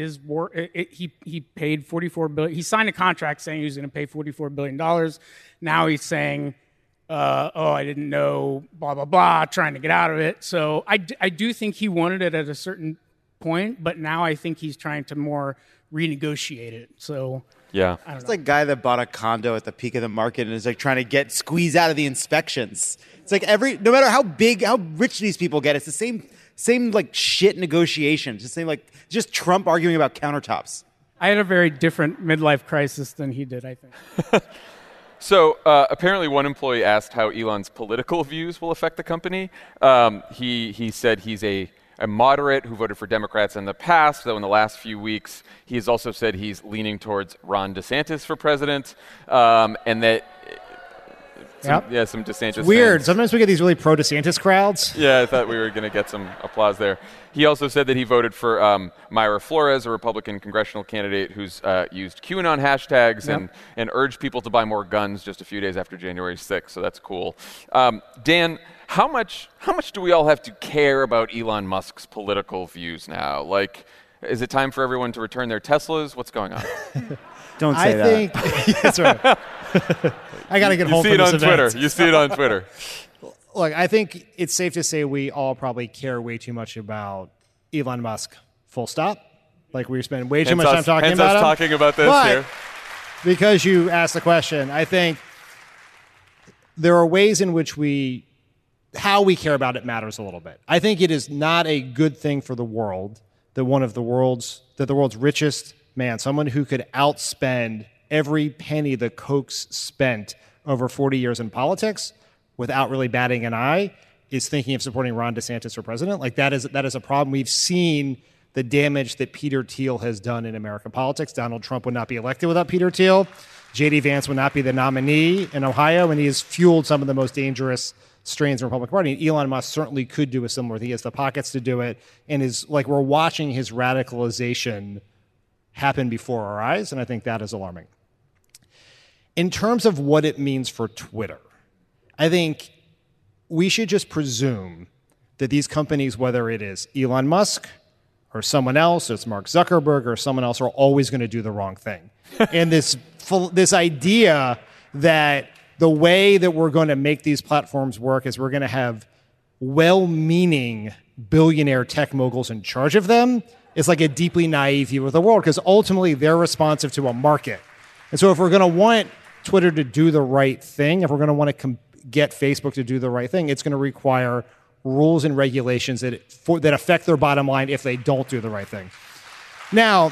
he paid $44 billion. He signed a contract saying he was going to pay $44 billion. Now he's saying, I didn't know, blah, blah, blah, trying to get out of it. So I do think he wanted it at a certain point, but now I think he's trying to more renegotiate it. So yeah, it's like a guy that bought a condo at the peak of the market and is trying to squeeze out of the inspections. It's no matter how rich these people get, it's the same shit negotiations. It's the same just Trump arguing about countertops. I had a very different midlife crisis than he did, I think. So apparently one employee asked how Elon's political views will affect the company. He said he's a moderate who voted for Democrats in the past, though in the last few weeks he has also said he's leaning towards Ron DeSantis for president, and that some DeSantis weird. fans. Sometimes we get these really pro-DeSantis crowds. Yeah, I thought we were going to get some applause there. He also said that he voted for Mayra Flores, a Republican congressional candidate who's used QAnon hashtags and urged people to buy more guns just a few days after January 6th, so that's cool. Dan, how much do we all have to care about Elon Musk's political views now? Is it time for everyone to return their Teslas? What's going on? Don't say that. I think that's right. I got to get home from this event. You see it on Twitter. Look, I think it's safe to say we all probably care way too much about Elon Musk, full stop. We spend way too much time talking about him. Talking about this but here. Because you asked the question, I think there are ways in which how we care about it matters a little bit. I think it is not a good thing for the world that the world's richest man, someone who could outspend every penny the Kochs spent over 40 years in politics without really batting an eye, is thinking of supporting Ron DeSantis for president. That is a problem. We've seen the damage that Peter Thiel has done in American politics. Donald Trump would not be elected without Peter Thiel. J.D. Vance would not be the nominee in Ohio, and he has fueled some of the most dangerous strains of the Republican Party. And Elon Musk certainly could do a similar thing. He has the pockets to do it, and we're watching his radicalization happen before our eyes, and I think that is alarming. In terms of what it means for Twitter, I think we should just presume that these companies, whether it is Elon Musk or someone else, or it's Mark Zuckerberg or someone else, are always going to do the wrong thing. And this idea that the way that we're going to make these platforms work is we're going to have well-meaning billionaire tech moguls in charge of them is like a deeply naive view of the world, because ultimately they're responsive to a market. And so if we're going to want Twitter to do the right thing, if we're going to want to get Facebook to do the right thing, it's going to require rules and regulations that affect their bottom line if they don't do the right thing. Now,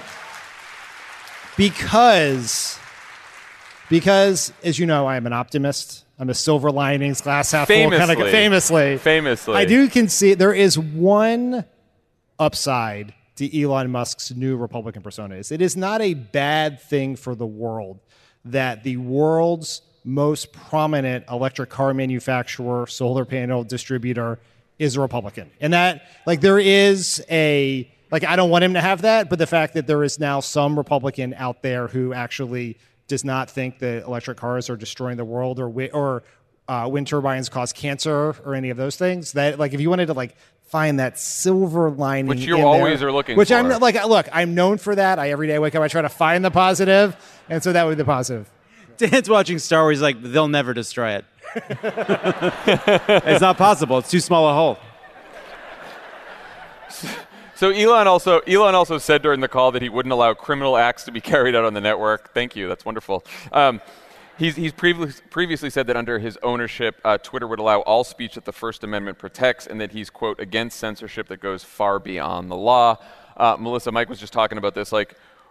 because as you know, I am an optimist. I'm a silver linings, glass half full kind of famously. I do concede there is one upside to Elon Musk's new Republican persona. It is not a bad thing for the world that the world's most prominent electric car manufacturer, solar panel distributor is a Republican. And that, there is I don't want him to have that, but the fact that there is now some Republican out there who actually does not think that electric cars are destroying the world or wind turbines cause cancer or any of those things, that, if you wanted to, find that silver lining, which you always are looking which for. I'm known for that. Every day I wake up, I try to find the positive, and so that would be the positive. Dan's watching Star Wars. He's like, they'll never destroy it. It's not possible. It's too small a hole. So Elon also said during the call that he wouldn't allow criminal acts to be carried out on the network. Thank you. That's wonderful. He's previously said that under his ownership, Twitter would allow all speech that the First Amendment protects, and that he's, quote, against censorship that goes far beyond the law. Melissa, Mike was just talking about this.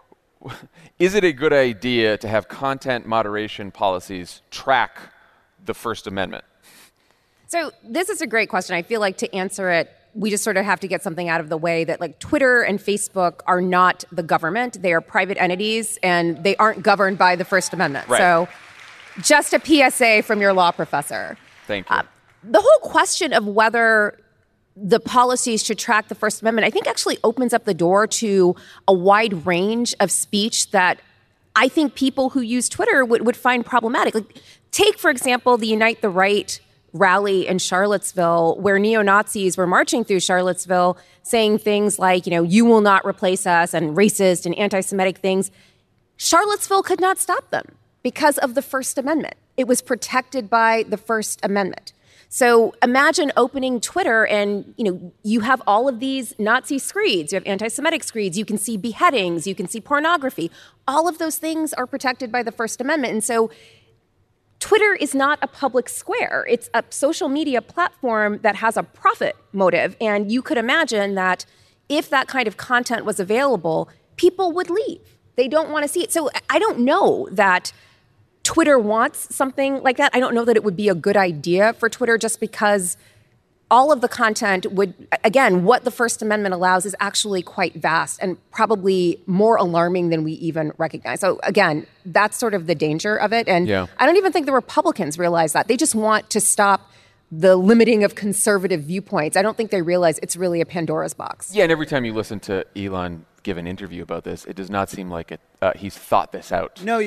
Is it a good idea to have content moderation policies track the First Amendment? So this is a great question. I feel like to answer it, we just sort of have to get something out of the way that Twitter and Facebook are not the government. They are private entities, and they aren't governed by the First Amendment. Right. So just a PSA from your law professor. Thank you. The whole question of whether the policies should track the First Amendment, I think actually opens up the door to a wide range of speech that I think people who use Twitter would find problematic. Take, for example, the Unite the Right rally in Charlottesville, where neo-Nazis were marching through Charlottesville saying things like, you will not replace us, and racist and anti-Semitic things. Charlottesville could not stop them because of the First Amendment. It was protected by the First Amendment. So imagine opening Twitter and, you have all of these Nazi screeds, you have anti-Semitic screeds, you can see beheadings, you can see pornography. All of those things are protected by the First Amendment. And so Twitter is not a public square. It's a social media platform that has a profit motive. And you could imagine that if that kind of content was available, people would leave. They don't want to see it. So I don't know that Twitter wants something like that. I don't know that it would be a good idea for Twitter, just because all of the content would, again, what the First Amendment allows is actually quite vast and probably more alarming than we even recognize. So again, that's sort of the danger of it. And I don't even think the Republicans realize that. They just want to stop the limiting of conservative viewpoints. I don't think they realize it's really a Pandora's box. Yeah, and every time you listen to Elon give an interview about this, it does not seem like he's thought this out. No,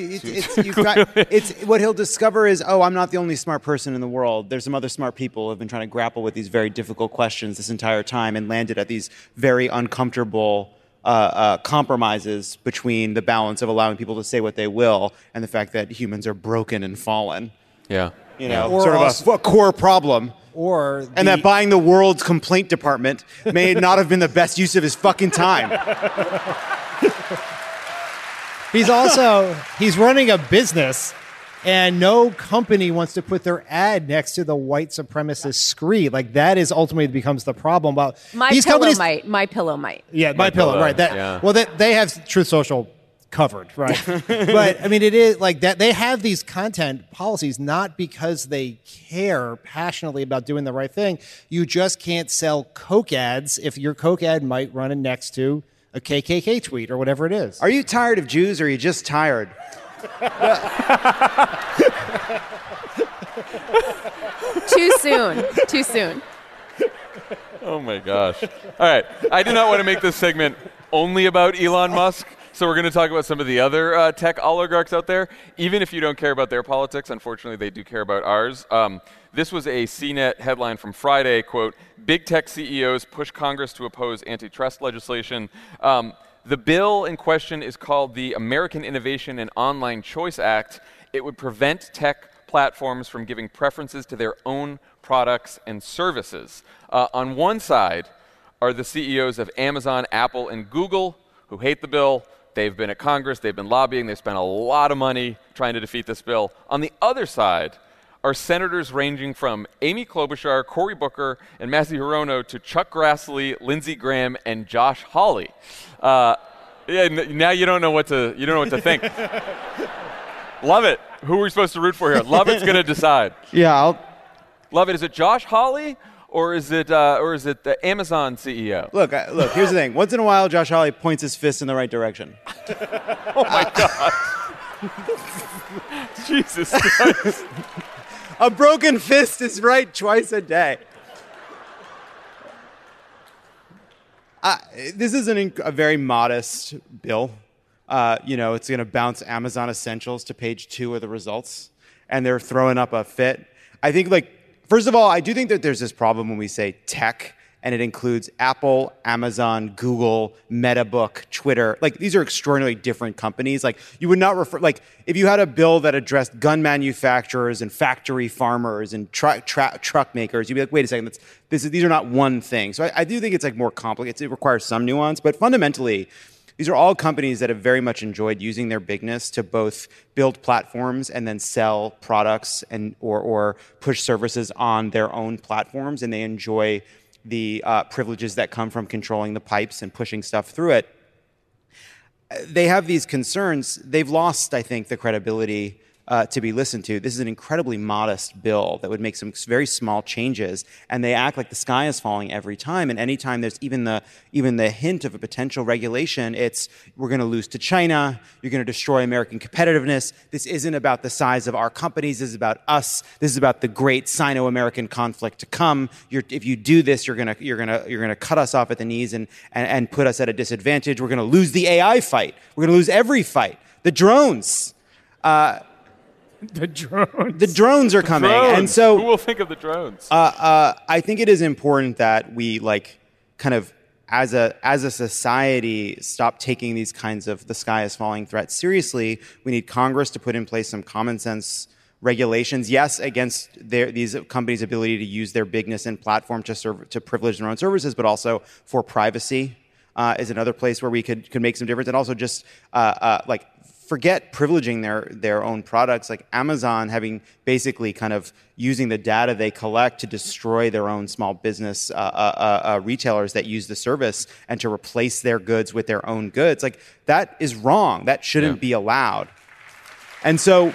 it's what he'll discover is, I'm not the only smart person in the world. There's some other smart people who have been trying to grapple with these very difficult questions this entire time and landed at these very uncomfortable compromises between the balance of allowing people to say what they will and the fact that humans are broken and fallen. Yeah. Sort of a core problem. And that buying the world's complaint department may not have been the best use of his fucking time. He's running a business, and no company wants to put their ad next to the white supremacist screed. That is ultimately becomes the problem. Well, My Pillow might. Yeah, My Pillow, right. Well, they have Truth Social covered, right? But I mean, it is that they have these content policies not because they care passionately about doing the right thing. You just can't sell Coke ads if your Coke ad might run in next to a KKK tweet or whatever it is. Are you tired of Jews, or are you just tired? Too soon. Oh my gosh. All right. I do not want to make this segment only about Elon Musk, So we're going to talk about some of the other tech oligarchs out there. Even if you don't care about their politics, unfortunately, they do care about ours. This was a CNET headline from Friday, quote, "Big tech CEOs push Congress to oppose antitrust legislation." The bill in question is called the American Innovation and Online Choice Act. It would prevent tech platforms from giving preferences to their own products and services. On one side are the CEOs of Amazon, Apple, and Google, who hate the bill. They've been at Congress, they've been lobbying, they've spent a lot of money trying to defeat this bill. On the other side are senators ranging from Amy Klobuchar, Cory Booker, and Massey Hirono to Chuck Grassley, Lindsey Graham, and Josh Hawley. Now you don't know what to think. Lovett, who are we supposed to root for here? Lovett's going to decide. Yeah, Lovett, is it Josh Hawley or is it the Amazon CEO? Look. Here's the thing. Once in a while, Josh Hawley points his fist in the right direction. Oh my God! Jesus Christ! A broken fist is right twice a day. This is a very modest bill. It's going to bounce Amazon Essentials to page 2 of the results, and they're throwing up a fit. I think, first of all, I do think that there's this problem when we say tech, and it includes Apple, Amazon, Google, MetaBook, Twitter. These are extraordinarily different companies. You would not refer, if you had a bill that addressed gun manufacturers and factory farmers and truck makers, you'd be like, wait a second, these are not one thing. So I do think it's more complicated. It requires some nuance, but fundamentally, these are all companies that have very much enjoyed using their bigness to both build platforms and then sell products or push services on their own platforms, and they enjoy the privileges that come from controlling the pipes and pushing stuff through it. They have these concerns. They've lost, I think, the credibility to be listened to. This is an incredibly modest bill that would make some very small changes, and they act like the sky is falling every time. And anytime there's even the hint of a potential regulation, it's we're going to lose to China. You're going to destroy American competitiveness. This isn't about the size of our companies. This is about us. This is about the great Sino-American conflict to come. If you do this, you're going to cut us off at the knees and put us at a disadvantage. We're going to lose the AI fight. We're going to lose every fight. The drones. The drones. The drones are coming. And so who will think of the drones? I think it is important that we kind of as a society stop taking these kinds of the sky is falling threats seriously. We need Congress to put in place some common sense regulations, yes, against these companies' ability to use their bigness and platform to privilege their own services, but also for privacy is another place where we could make some difference, and also just forget privileging their own products, like Amazon having basically kind of using the data they collect to destroy their own small business retailers that use the service and to replace their goods with their own goods. That is wrong. That shouldn't be allowed. And so,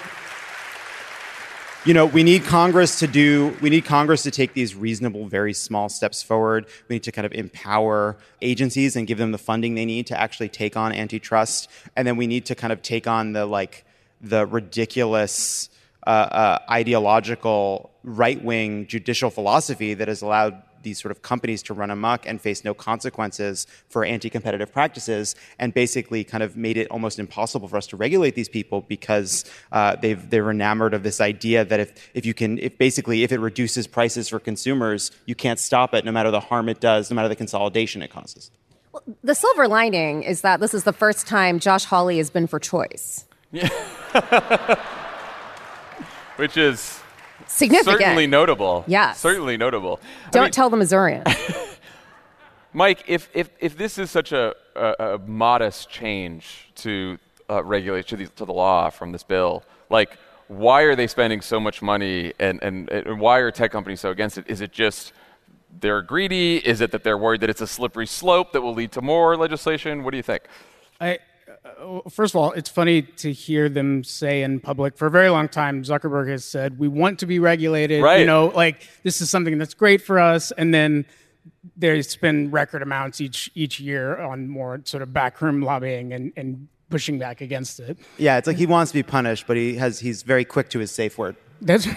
we need Congress to take these reasonable, very small steps forward. We need to kind of empower agencies and give them the funding they need to actually take on antitrust. And then we need to kind of take on the ridiculous ideological right-wing judicial philosophy that has allowed these sort of companies to run amok and face no consequences for anti-competitive practices, and basically kind of made it almost impossible for us to regulate these people because they're enamored of this idea that if it reduces prices for consumers, you can't stop it no matter the harm it does, no matter the consolidation it causes. Well, the silver lining is that this is the first time Josh Hawley has been for choice. Yeah. Which is significant. Certainly notable. Yes. Certainly notable. Don't tell the Missourians. Mike, if this is such a modest change to regulation to the law from this bill, why are they spending so much money and why are tech companies so against it? Is it just they're greedy? Is it that they're worried that it's a slippery slope that will lead to more legislation? What do you think? First of all, it's funny to hear them say in public. For a very long time, Zuckerberg has said, we want to be regulated. Right. This is something that's great for us. And then they spend record amounts each year on more sort of backroom lobbying and pushing back against it. Yeah, it's like he wants to be punished, but he's very quick to his safe word. That's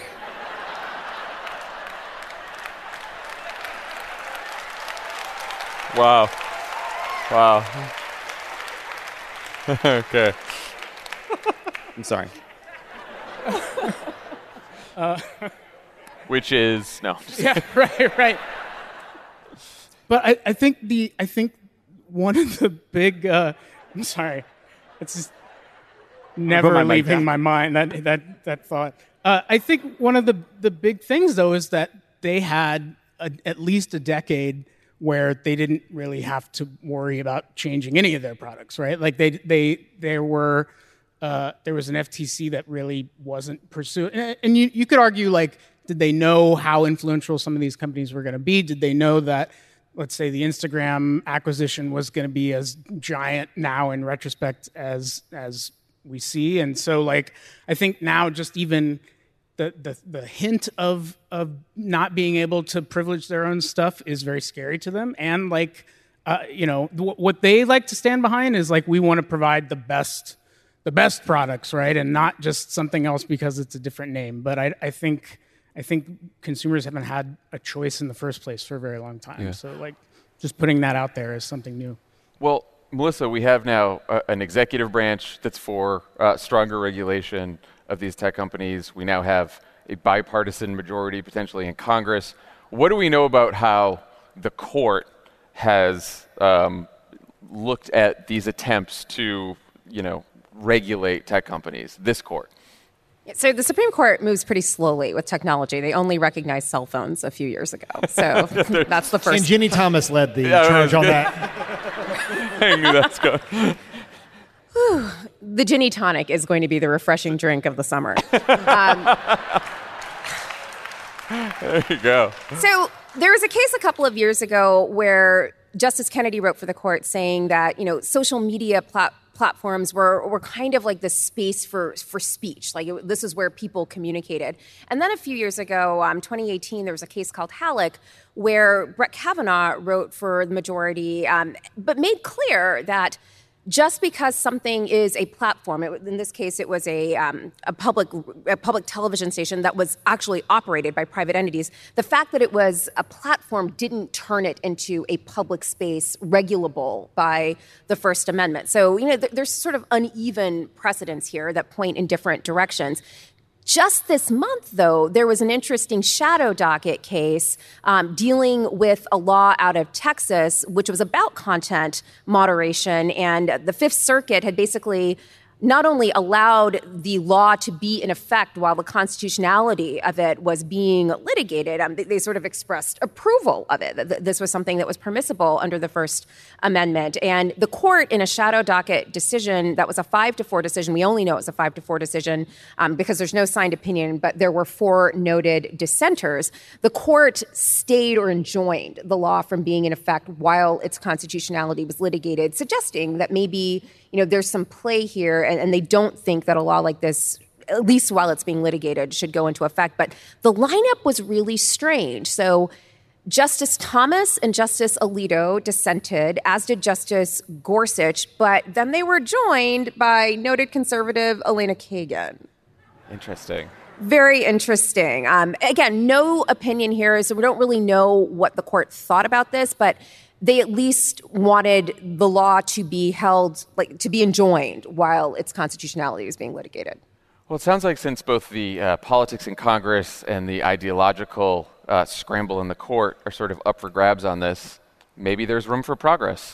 Wow. Okay. I'm sorry. Which is no. Yeah, right. But I think one of the big. I'm sorry, it's just never leaving my mind that thought. I think one of the big things though is that they had at least a decade where they didn't really have to worry about changing any of their products, right? Like there was an FTC that really wasn't pursuing, and you could argue like, did they know how influential some of these companies were going to be? Did they know that, let's say, the Instagram acquisition was going to be as giant now in retrospect as we see? And so, like, I think now just even the hint of not being able to privilege their own stuff is very scary to them. And like, what they like to stand behind is like, we want to provide the best products, right? And not just something else because it's a different name. But I think consumers haven't had a choice in the first place for a very long time. Yeah. So like, just putting that out there is something new. Well, Melissa, we have now an executive branch that's for stronger regulation of these tech companies. We now have a bipartisan majority potentially in Congress. What do we know about how the court has looked at these attempts to, regulate tech companies, this court? So the Supreme Court moves pretty slowly with technology. They only recognized cell phones a few years ago. So that's the first. And Ginny Thomas led the charge on that. I knew that's going. The Ginny Tonic is going to be the refreshing drink of the summer. There you go. So there was a case a couple of years ago where Justice Kennedy wrote for the court saying that, social media platforms were kind of like the space for speech. Like this is where people communicated. And then a few years ago, 2018, there was a case called Halleck where Brett Kavanaugh wrote for the majority, but made clear that just because something is a platform, in this case, it was a public television station that was actually operated by private entities. The fact that it was a platform didn't turn it into a public space regulable by the First Amendment. So, there's sort of uneven precedents here that point in different directions. Just this month, though, there was an interesting shadow docket case dealing with a law out of Texas, which was about content moderation. And the Fifth Circuit had basically not only allowed the law to be in effect while the constitutionality of it was being litigated, they sort of expressed approval of it. That this was something that was permissible under the First Amendment. And the court, in a shadow docket decision, that was a 5-4 decision. We only know it was a 5-4 decision because there's no signed opinion, but there were 4 noted dissenters. The court stayed or enjoined the law from being in effect while its constitutionality was litigated, suggesting that maybe there's some play here, and they don't think that a law like this, at least while it's being litigated, should go into effect. But the lineup was really strange. So Justice Thomas and Justice Alito dissented, as did Justice Gorsuch, but then they were joined by noted conservative Elena Kagan. Interesting. Very interesting. Again, no opinion here, so we don't really know what the court thought about this, but they at least wanted the law to be held, to be enjoined while its constitutionality was being litigated. Well, it sounds like since both the politics in Congress and the ideological scramble in the court are sort of up for grabs on this, maybe there's room for progress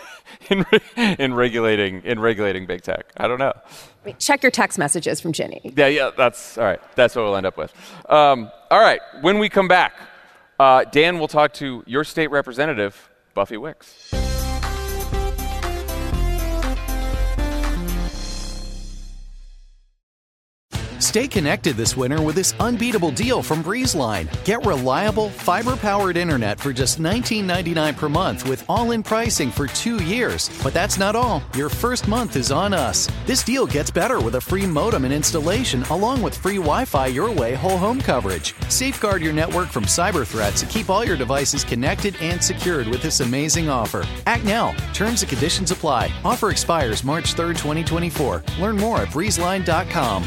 in regulating big tech. I don't know. Check your text messages from Ginny. Yeah, that's all right. That's what we'll end up with. All right, when we come back, Dan will talk to your state representative, Buffy Wicks. Stay connected this winter with this unbeatable deal from BreezeLine. Get reliable, fiber-powered internet for just $19.99 per month with all-in pricing for 2 years. But that's not all. Your first month is on us. This deal gets better with a free modem and installation, along with free Wi-Fi your way whole home coverage. Safeguard your network from cyber threats and keep all your devices connected and secured with this amazing offer. Act now. Terms and conditions apply. Offer expires March 3rd, 2024. Learn more at breezeline.com.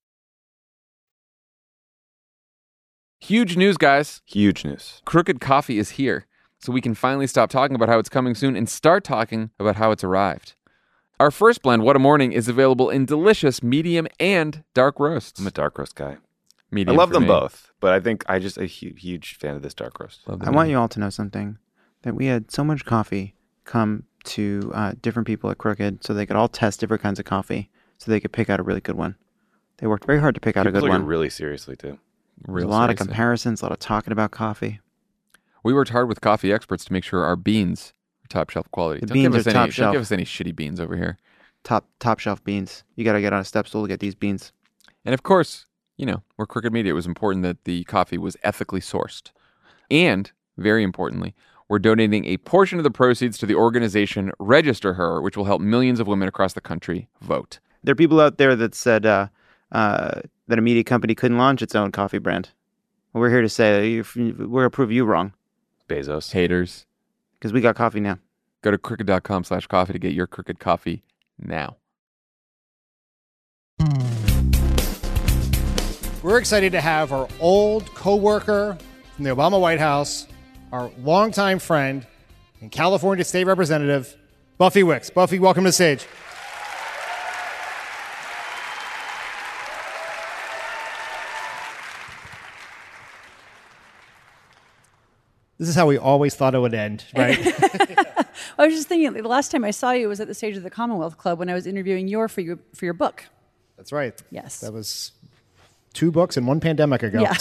Huge news, guys. Huge news. Crooked Coffee is here, so we can finally stop talking about how it's coming soon and start talking about how it's arrived. Our first blend, What a Morning, is available in delicious medium and dark roasts. I'm a dark roast guy. Medium I love for them me. both, but I think I'm just a huge fan of this dark roast. I want you all to know something, that we had so much coffee come to different people at Crooked so they could all test different kinds of coffee so they could pick out a really good one. They worked very hard to pick out a good People took one. it really seriously, too. There's a lot of comparisons, a lot of talking about coffee. We worked hard with coffee experts to make sure our beans are top shelf quality. The beans are top shelf. Don't give us any shitty beans over here. Top shelf beans. You got to get on a step stool to get these beans. And of course, we're Crooked Media. It was important that the coffee was ethically sourced. And, very importantly, we're donating a portion of the proceeds to the organization Register Her, which will help millions of women across the country vote. There are people out there that said that a media company couldn't launch its own coffee brand. Well, we're here to say we're going to prove you wrong. Bezos. Haters. Because we got coffee now. Go to crooked.com/coffee to get your Crooked coffee now. We're excited to have our old co-worker from the Obama White House, our longtime friend and California State Representative, Buffy Wicks. Buffy, welcome to the stage. This is how we always thought it would end, right? I was just thinking, the last time I saw you was at the stage of the Commonwealth Club when I was interviewing you for your book. That's right. Yes. That was 2 books and 1 pandemic ago. Yeah.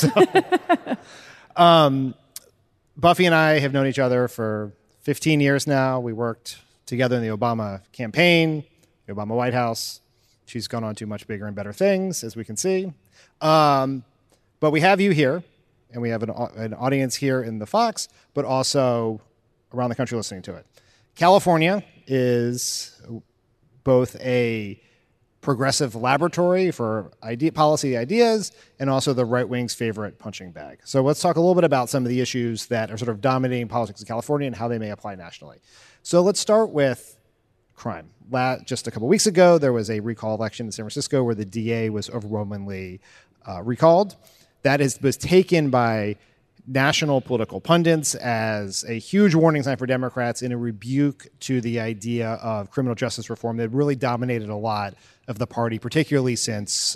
So, Buffy and I have known each other for 15 years now. We worked together in the Obama campaign, the Obama White House. She's gone on to much bigger and better things, as we can see. But we have you here, and we have an audience here in the Fox, but also around the country listening to it. California is both a progressive laboratory for policy ideas and also the right wing's favorite punching bag. So let's talk a little bit about some of the issues that are sort of dominating politics in California and how they may apply nationally. So let's start with crime. Just a couple weeks ago, there was a recall election in San Francisco where the DA was overwhelmingly recalled. That was taken by national political pundits as a huge warning sign for Democrats and a rebuke to the idea of criminal justice reform that really dominated a lot of the party, particularly since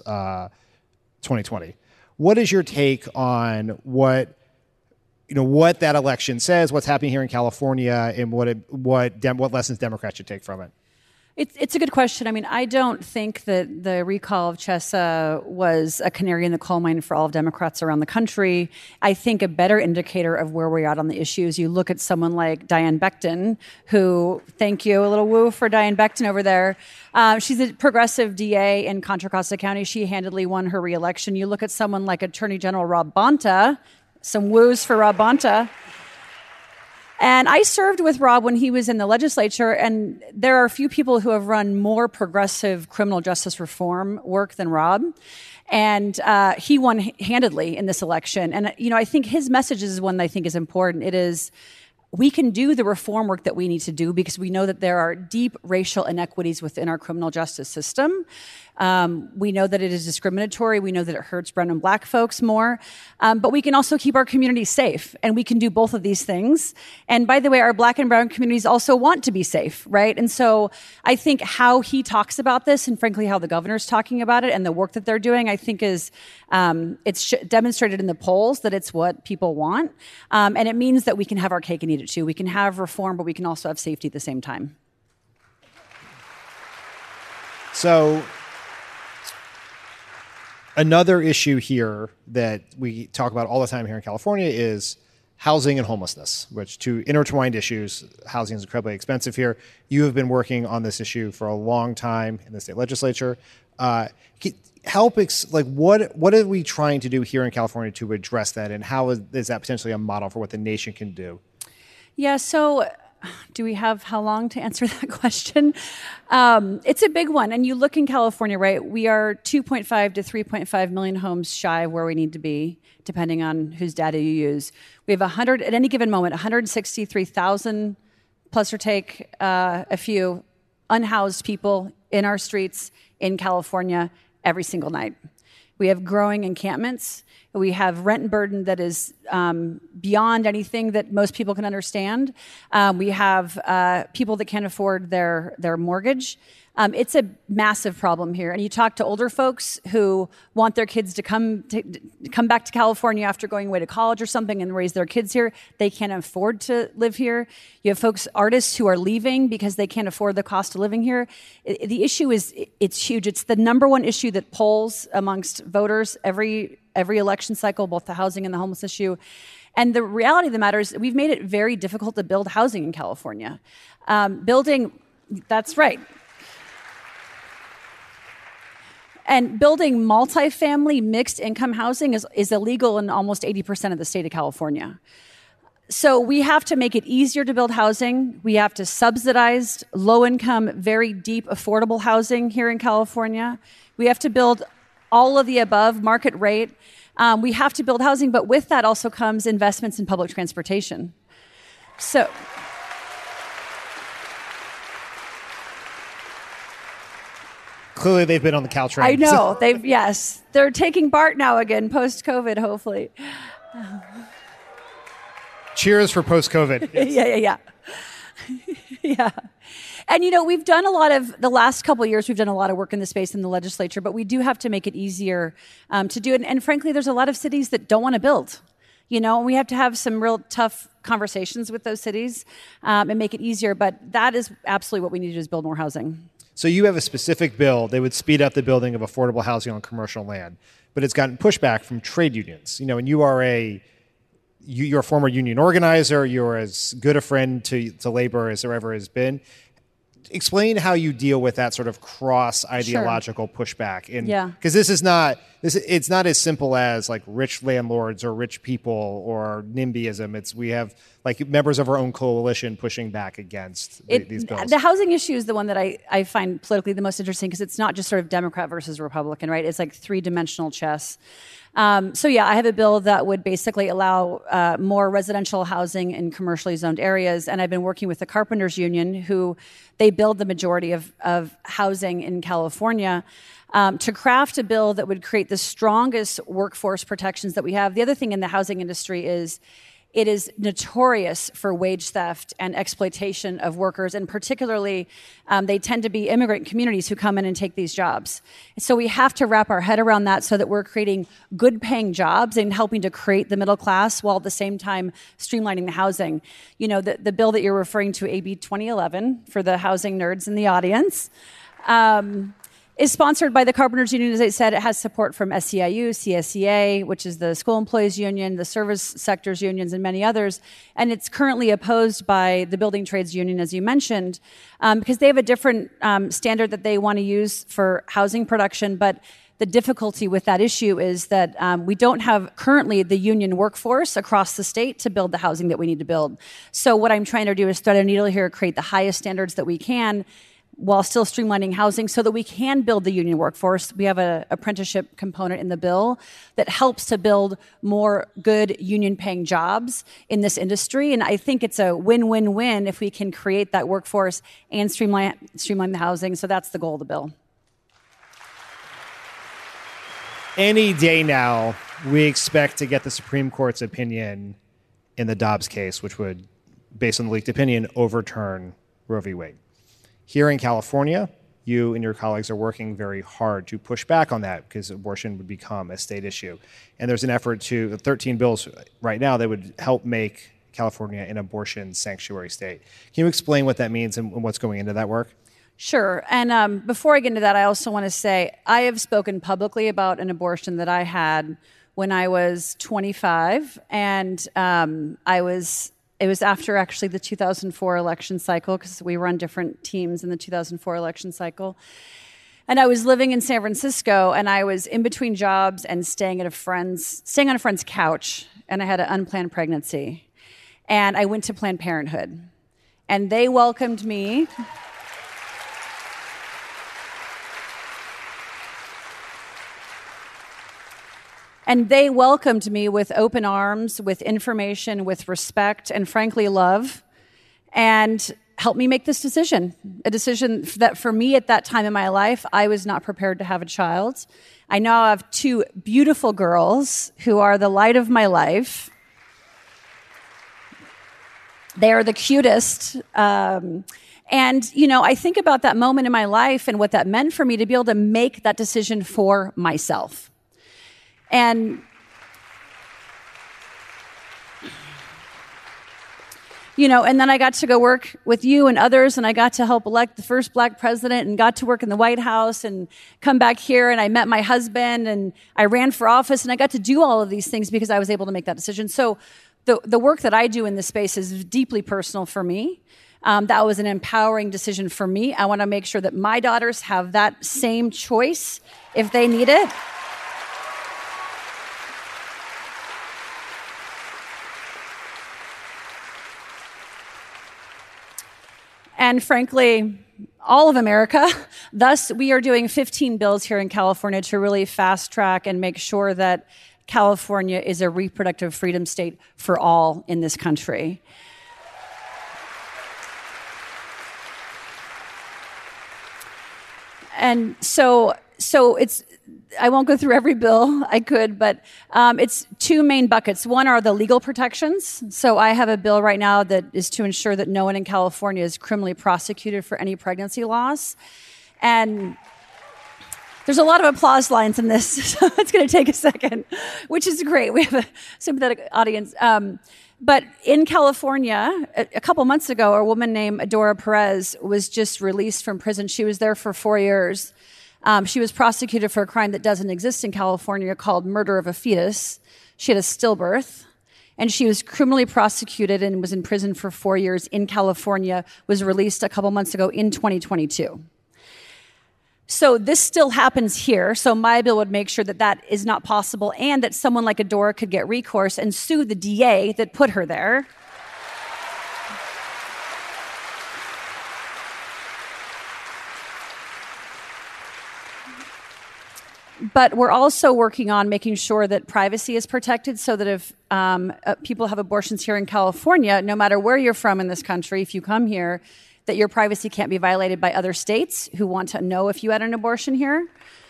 2020. What is your take on what that election says, what's happening here in California, and what lessons Democrats should take from it? It's a good question. I mean, I don't think that the recall of Chesa was a canary in the coal mine for all of Democrats around the country. I think a better indicator of where we're at on the issues, you look at someone like Diane Becton, who, thank you, a little woo for Diane Becton over there. She's a progressive DA in Contra Costa County. She handily won her reelection. You look at someone like Attorney General Rob Bonta, some woos for Rob Bonta. And I served with Rob when he was in the legislature, and there are a few people who have run more progressive criminal justice reform work than Rob. And he won handedly in this election. And, I think his message is one that I think is important. It is, we can do the reform work that we need to do because we know that there are deep racial inequities within our criminal justice system. We know that it is discriminatory. We know that it hurts brown and black folks more. But we can also keep our communities safe. And we can do both of these things. And by the way, our black and brown communities also want to be safe, right? And so I think how he talks about this and frankly how the governor's talking about it and the work that they're doing, I think is it's demonstrated in the polls that it's what people want. And it means that we can have our cake and eat it too. We can have reform, but we can also have safety at the same time. So another issue here that we talk about all the time here in California is housing and homelessness, which two intertwined issues. Housing is incredibly expensive here. You have been working on this issue for a long time in the state legislature. What are we trying to do here in California to address that, and how is that potentially a model for what the nation can do? Yeah, so do we have how long to answer that question? It's a big one. And you look in California, right? We are 2.5 to 3.5 million homes shy of where we need to be, depending on whose data you use. We have at any given moment, 163,000, plus or take a few, unhoused people in our streets in California every single night. We have growing encampments. We have rent burden that is beyond anything that most people can understand. We have people that can't afford their mortgage. It's a massive problem here. And you talk to older folks who want their kids to come back to California after going away to college or something and raise their kids here. They can't afford to live here. You have folks, artists who are leaving because they can't afford the cost of living here. The issue is, it's huge. It's the number one issue that polls amongst voters every election cycle, both the housing and the homeless issue. And the reality of the matter is we've made it very difficult to build housing in California. That's right. And building multifamily mixed income housing is illegal in almost 80% of the state of California. So we have to make it easier to build housing. We have to subsidize low income, very deep, affordable housing here in California. We have to build all of the above, market rate. We have to build housing, but with that also comes investments in public transportation. So clearly they've been on the Caltrain. I know. Yes. They're taking BART now again, post-COVID, hopefully. Cheers for post-COVID. Yeah. Yeah. And, we've done the last couple of years, we've done a lot of work in the space in the legislature, but we do have to make it easier to do it. And frankly, there's a lot of cities that don't want to build. We have to have some real tough conversations with those cities and make it easier. But that is absolutely what we need to do, is build more housing. So you have a specific bill that would speed up the building of affordable housing on commercial land, but it's gotten pushback from trade unions. And you're a former union organizer. You're as good a friend to labor as there ever has been. Explain how you deal with that sort of cross-ideological pushback. Because it's not as simple as like rich landlords or rich people or NIMBYism. We have like members of our own coalition pushing back against these bills. The housing issue is the one that I find politically the most interesting, because it's not just sort of Democrat versus Republican, right? It's like three-dimensional chess. I have a bill that would basically allow more residential housing in commercially zoned areas. And I've been working with the Carpenters Union, who they build the majority of housing in California, to craft a bill that would create the strongest workforce protections that we have. The other thing in the housing industry is it is notorious for wage theft and exploitation of workers, and particularly they tend to be immigrant communities who come in and take these jobs. So we have to wrap our head around that so that we're creating good-paying jobs and helping to create the middle class while at the same time streamlining the housing. The bill that you're referring to, AB 2011, for the housing nerds in the audience, is sponsored by the Carpenters Union. As I said, it has support from SEIU, CSEA, which is the school employees union, the service sectors unions, and many others. And it's currently opposed by the building trades union, as you mentioned, because they have a different standard that they want to use for housing production. But the difficulty with that issue is that we don't have currently the union workforce across the state to build the housing that we need to build. So what I'm trying to do is thread a needle here, create the highest standards that we can, while still streamlining housing so that we can build the union workforce. We have an apprenticeship component in the bill that helps to build more good union-paying jobs in this industry. And I think it's a win-win-win if we can create that workforce and streamline the housing. So that's the goal of the bill. Any day now, we expect to get the Supreme Court's opinion in the Dobbs case, which would, based on the leaked opinion, overturn Roe v. Wade. Here in California, you and your colleagues are working very hard to push back on that, because abortion would become a state issue. And there's an effort to 13 bills right now that would help make California an abortion sanctuary state. Can you explain what that means and what's going into that work? Sure. And before I get into that, I also want to say I have spoken publicly about an abortion that I had when I was 25, and it was after actually the 2004 election cycle, because we were on different teams in the 2004 election cycle. And I was living in San Francisco, and I was in between jobs and staying on a friend's couch, and I had an unplanned pregnancy. And I went to Planned Parenthood, and they welcomed me. And they welcomed me with open arms, with information, with respect, and frankly, love, and helped me make this decision. A decision that for me at that time in my life, I was not prepared to have a child. I now have two beautiful girls who are the light of my life. They are the cutest. And, I think about that moment in my life and what that meant for me to be able to make that decision for myself. And, and then I got to go work with you and others, and I got to help elect the first Black president and got to work in the White House and come back here, and I met my husband, and I ran for office, and I got to do all of these things because I was able to make that decision. So the work that I do in this space is deeply personal for me. That was an empowering decision for me. I want to make sure that my daughters have that same choice if they need it. And frankly, all of America. Thus, we are doing 15 bills here in California to really fast track and make sure that California is a reproductive freedom state for all in this country. And so it's, I won't go through every bill, I could, but it's two main buckets. One are the legal protections. So I have a bill right now that is to ensure that no one in California is criminally prosecuted for any pregnancy loss. And there's a lot of applause lines in this, so it's going to take a second, which is great. We have a sympathetic audience. But in California, a couple months ago, a woman named Adora Perez was just released from prison. She was there for 4 years. She was prosecuted for a crime that doesn't exist in California called murder of a fetus. She had a stillbirth, and she was criminally prosecuted and was in prison for 4 years in California, was released a couple months ago in 2022. So this still happens here. So my bill would make sure that that is not possible and that someone like Adora could get recourse and sue the DA that put her there. But we're also working on making sure that privacy is protected so that if people have abortions here in California, no matter where you're from in this country, if you come here, that your privacy can't be violated by other states who want to know if you had an abortion here.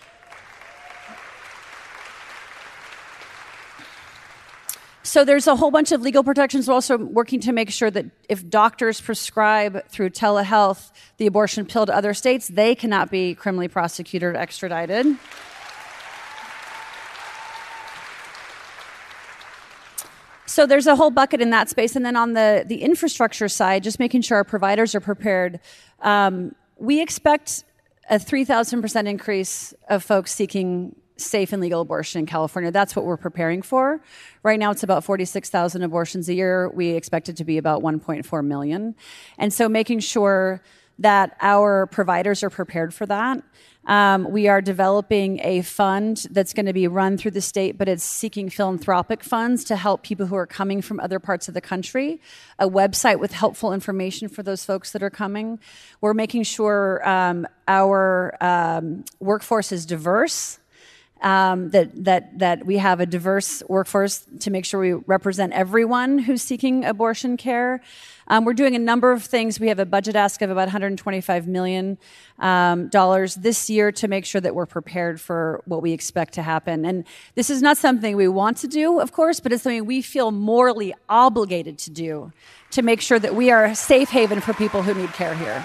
So there's a whole bunch of legal protections. We're also working to make sure that if doctors prescribe through telehealth the abortion pill to other states, they cannot be criminally prosecuted or extradited. So there's a whole bucket in that space. And then on the infrastructure side, just making sure our providers are prepared. We expect a 3,000% increase of folks seeking safe and legal abortion in California. That's what we're preparing for. Right now, it's about 46,000 abortions a year. We expect it to be about 1.4 million. And so making sure that our providers are prepared for that. We are developing a fund that's going to be run through the state, but it's seeking philanthropic funds to help people who are coming from other parts of the country, a website with helpful information for those folks that are coming. We're making sure our workforce is diverse, that we have a diverse workforce to make sure we represent everyone who's seeking abortion care. We're doing a number of things. We have a budget ask of about $125 million this year to make sure that we're prepared for what we expect to happen. And this is not something we want to do, of course, but it's something we feel morally obligated to do to make sure that we are a safe haven for people who need care here.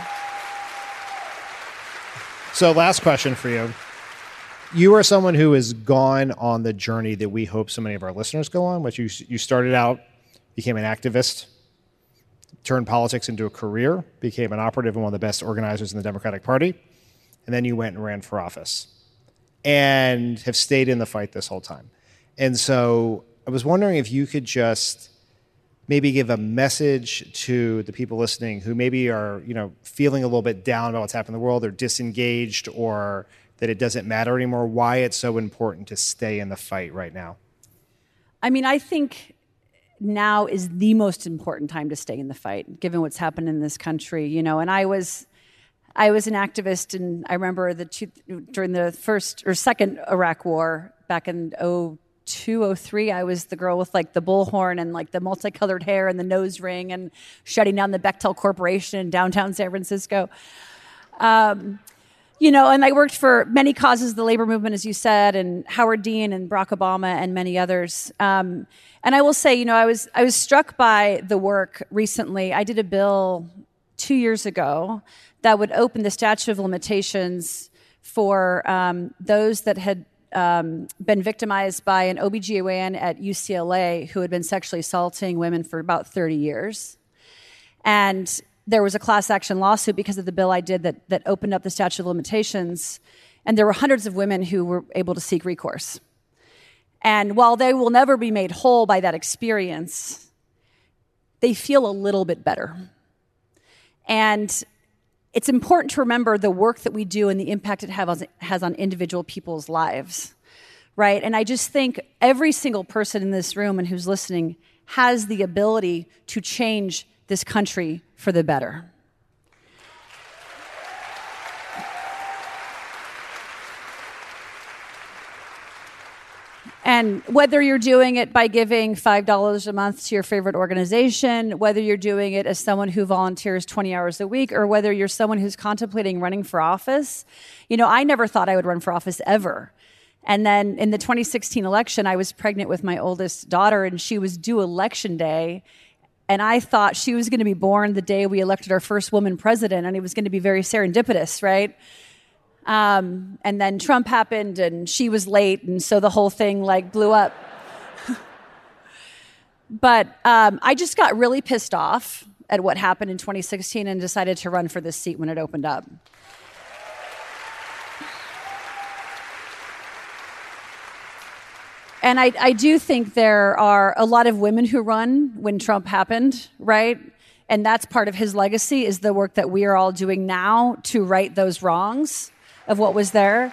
So last question for you. You are someone who has gone on the journey that we hope so many of our listeners go on, which you started out, became an activist, turned politics into a career, became an operative and one of the best organizers in the Democratic Party, and then you went and ran for office and have stayed in the fight this whole time. And so I was wondering if you could just maybe give a message to the people listening who maybe are, feeling a little bit down about what's happening in the world, or disengaged, or that it doesn't matter anymore, why it's so important to stay in the fight right now. I mean, I think now is the most important time to stay in the fight, given what's happened in this country, and I was an activist, and I remember during the first or second Iraq war back in 2002, 2003, I was the girl with the bullhorn and the multicolored hair and the nose ring and shutting down the Bechtel Corporation in downtown San Francisco. And I worked for many causes, the labor movement, as you said, and Howard Dean and Barack Obama and many others. And I will say, I was struck by the work recently. I did a bill 2 years ago that would open the statute of limitations for those that had been victimized by an OBGYN at UCLA who had been sexually assaulting women for about 30 years. And there was a class action lawsuit because of the bill I did that opened up the statute of limitations. And there were hundreds of women who were able to seek recourse. And while they will never be made whole by that experience, they feel a little bit better. And it's important to remember the work that we do and the impact it has on individual people's lives, right? And I just think every single person in this room and who's listening has the ability to change this country for the better. And whether you're doing it by giving $5 a month to your favorite organization, whether you're doing it as someone who volunteers 20 hours a week, or whether you're someone who's contemplating running for office, I never thought I would run for office ever. And then in the 2016 election, I was pregnant with my oldest daughter, and she was due election day. And I thought she was going to be born the day we elected our first woman president, and it was going to be very serendipitous, right? And then Trump happened, and she was late, and so the whole thing blew up. But I just got really pissed off at what happened in 2016 and decided to run for this seat when it opened up. And I do think there are a lot of women who run when Trump happened, right? And that's part of his legacy, is the work that we are all doing now to right those wrongs of what was there.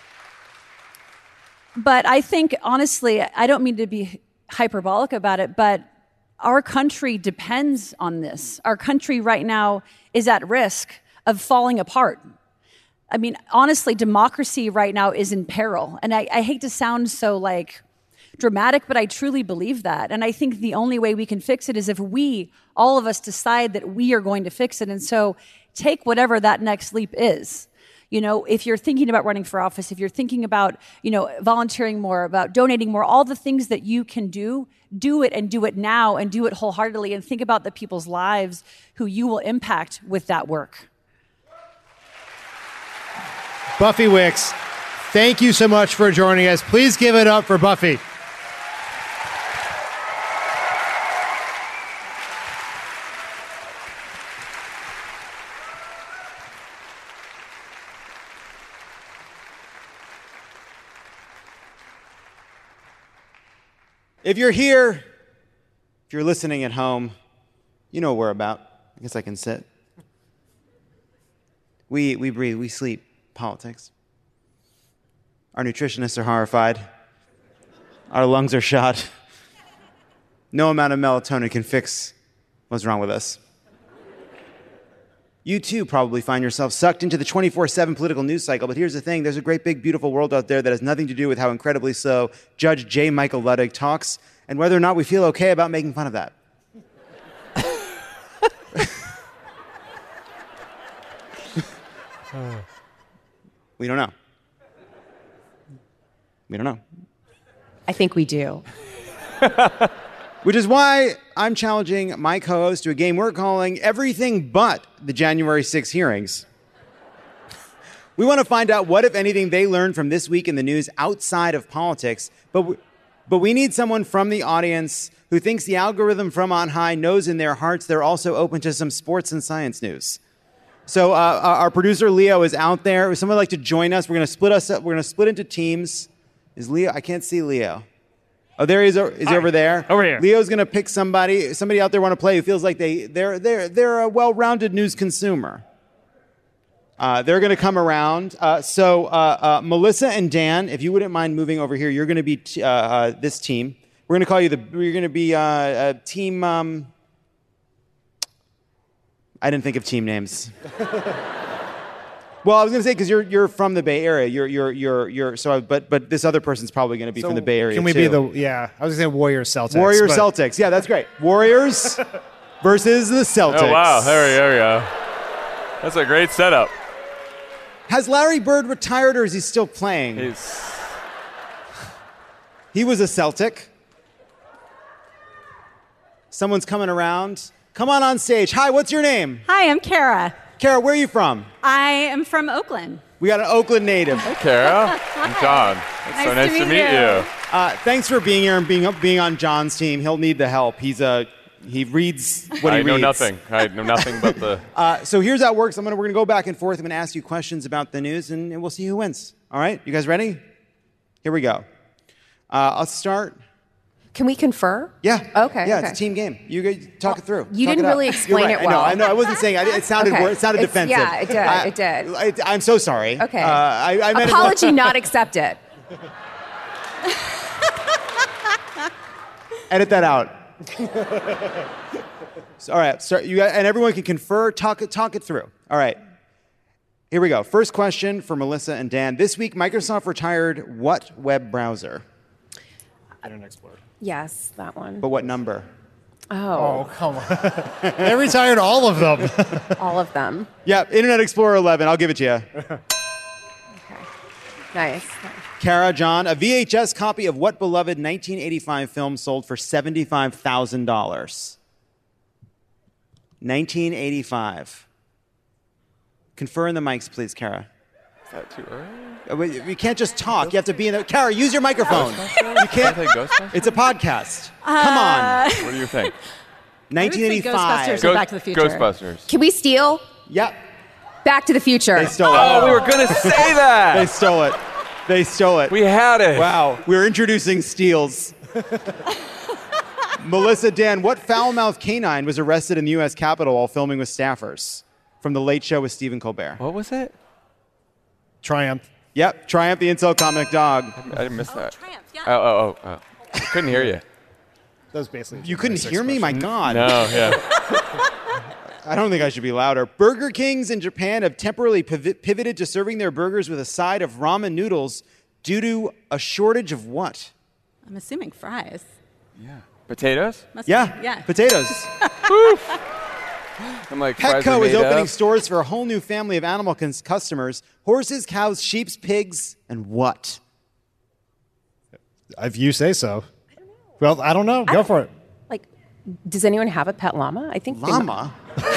But I think, honestly, I don't mean to be hyperbolic about it, but our country depends on this. Our country right now is at risk of falling apart. I mean, honestly, democracy right now is in peril. And I hate to sound so dramatic, but I truly believe that. And I think the only way we can fix it is if we, all of us, decide that we are going to fix it. And so take whatever that next leap is. If you're thinking about running for office, if you're thinking about, volunteering more, about donating more, all the things that you can do it and do it now and do it wholeheartedly, and think about the people's lives who you will impact with that work. Buffy Wicks, thank you so much for joining us. Please give it up for Buffy. If you're here, if you're listening at home, you know what we're about. I guess I can sit. We breathe, we sleep politics. Our nutritionists are horrified. Our lungs are shot. No amount of melatonin can fix what's wrong with us. You too probably find yourself sucked into the 24/7 political news cycle, but here's the thing. There's a great, big, beautiful world out there that has nothing to do with how incredibly slow Judge J. Michael Ludwig talks and whether or not we feel okay about making fun of that. We don't know. We don't know. I think we do. Which is why I'm challenging my co-host to a game we're calling Everything But the January 6 hearings. We want to find out what, if anything, they learned from this week in the news outside of politics, but we need someone from the audience who thinks the algorithm from on high knows in their hearts they're also open to some sports and science news. So our producer Leo is out there. Would someone like to join us? We're going to split us up. We're going to split into teams. Is Leo? I can't see Leo. Oh, there he is. Is he over there? Over here. Leo's going to pick somebody out there want to play who feels like they're a well-rounded news consumer. They're going to come around. So Melissa and Dan, if you wouldn't mind moving over here, you're going to be this team. We're going to call you you're going to be team. I didn't think of team names. Well, I was going to say because you're from the Bay Area. You're so. But this other person's probably going to be from the Bay Area. Can we too. be I was going to say Warriors Celtics. Warriors Celtics. Yeah, that's great. Warriors versus the Celtics. Oh wow, there we go. That's a great setup. Has Larry Bird retired or is he still playing? He was a Celtic. Someone's coming around. Come on stage. Hi, what's your name? Hi, I'm Kara. Kara, where are you from? I am from Oakland. We got an Oakland native. Hey, Kara. I'm John. It's so nice to meet you. Thanks for being here and being on John's team. He'll need the help. He reads what he reads. I know nothing. I know nothing but the... So here's how it works. We're going to go back and forth. I'm going to ask you questions about the news, and we'll see who wins. All right? You guys ready? Here we go. I'll start. Can we confer? Yeah. Okay. Yeah, okay. it's a team game. You guys talk it through. You Talk didn't it out. really explain You're right. it well. I know. I wasn't saying. It sounded. Okay. It sounded defensive. Yeah, it did. I'm so sorry. Okay. I meant Apology not accepted. Edit that out. All right. So you and everyone can confer. Talk it through. All right. Here we go. First question for Melissa and Dan. This week, Microsoft retired what web browser? Internet Explorer. Yes, that one. But what number? Oh, come on. They retired all of them. all of them. Yeah, Internet Explorer 11. I'll give it to you. Nice. Kara, John, a VHS copy of what beloved 1985 film sold for $75,000? 1985. Confer in the mics, please, Kara. Is that too early? We can't just talk. You have to be in the... Kara, use your microphone. You can't... It's a podcast. Come on. What do you think? 1985. Ghostbusters or Back to the Future. Ghostbusters. Can we steal? Yep. Back to the Future. They stole it. Oh, we were going to say that. They stole it. They stole it. We had it. Wow. We're introducing steals. Melissa, Dan, what foul-mouthed canine was arrested in the U.S. Capitol while filming with staffers from The Late Show with Stephen Colbert? What was it? Triumph. Yep. Triumph, the incel comic dog. I didn't miss that. Triumph, yeah. Oh. I couldn't hear you. That was basically. You couldn't hear me? My God. No, yeah. I don't think I should be louder. Burger Kings in Japan have temporarily pivoted to serving their burgers with a side of ramen noodles due to a shortage of what? I'm assuming fries. Yeah. Potatoes? Must be- Yeah. Yeah. Potatoes. I'm like, fries are Petco is made opening of? stores for a whole new family of animal customers: horses, cows, sheep, pigs, and what? If you say so. Well, I don't know. Go for it. Like, does anyone have a pet llama? I think Llama?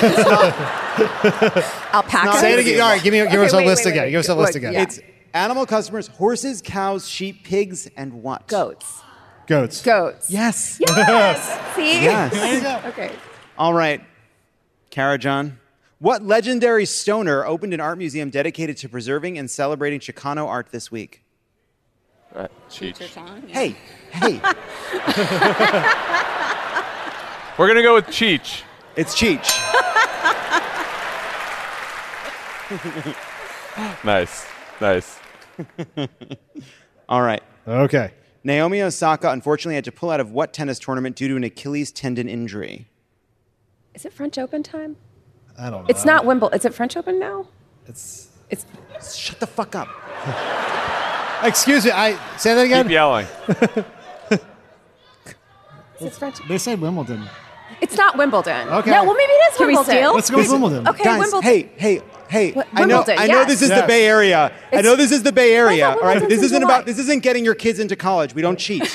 Alpaca. Say it again. All right, give us a wait, list wait, again. wait. Give us a list Look, again. yeah. It's animal customers: horses, cows, sheep, pigs, and what? Goats. Goats. Goats. Yes. Yes. See? Yes. Okay. All right. Kara, John. What legendary stoner opened an art museum dedicated to preserving and celebrating Chicano art this week? Cheech. Hey. We're going to go with Cheech. It's Cheech. Nice. All right. Okay. Naomi Osaka unfortunately had to pull out of what tennis tournament due to an Achilles tendon injury? Is it French Open time? I don't know. It's not Wimbledon. Is it French Open now? It's. Shut the fuck up. Excuse me. Say that again. Keep yelling. Is it French? They said Wimbledon. It's not Wimbledon. Okay. No, well, maybe it is Can we Wimbledon. steal? Let's go with Wimbledon. Okay, Guys, Wimbledon. hey. What- I know Wimbledon, this is yes. the Bay Area. I know this is the Bay Area. thought All right. Wimbledon's in July. This isn't getting your kids into college. We don't cheat.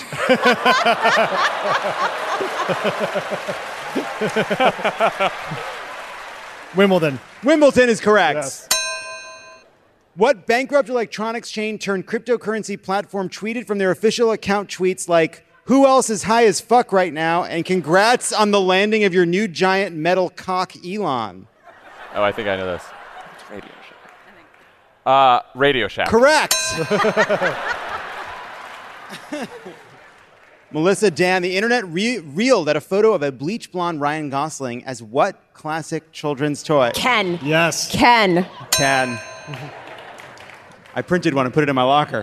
Wimbledon. Wimbledon is correct. Yes. What bankrupt electronics chain turned cryptocurrency platform tweeted from their official account tweets like, "Who else is high as fuck right now? And congrats on the landing of your new giant metal cock, Elon." Oh, I think I know this. It's Radio Shack. Radio Shack. Correct. Melissa, Dan, the internet reeled at a photo of a bleach blonde Ryan Gosling as what classic children's toy? Ken. Yes. Ken. Ken. I printed one and put it in my locker.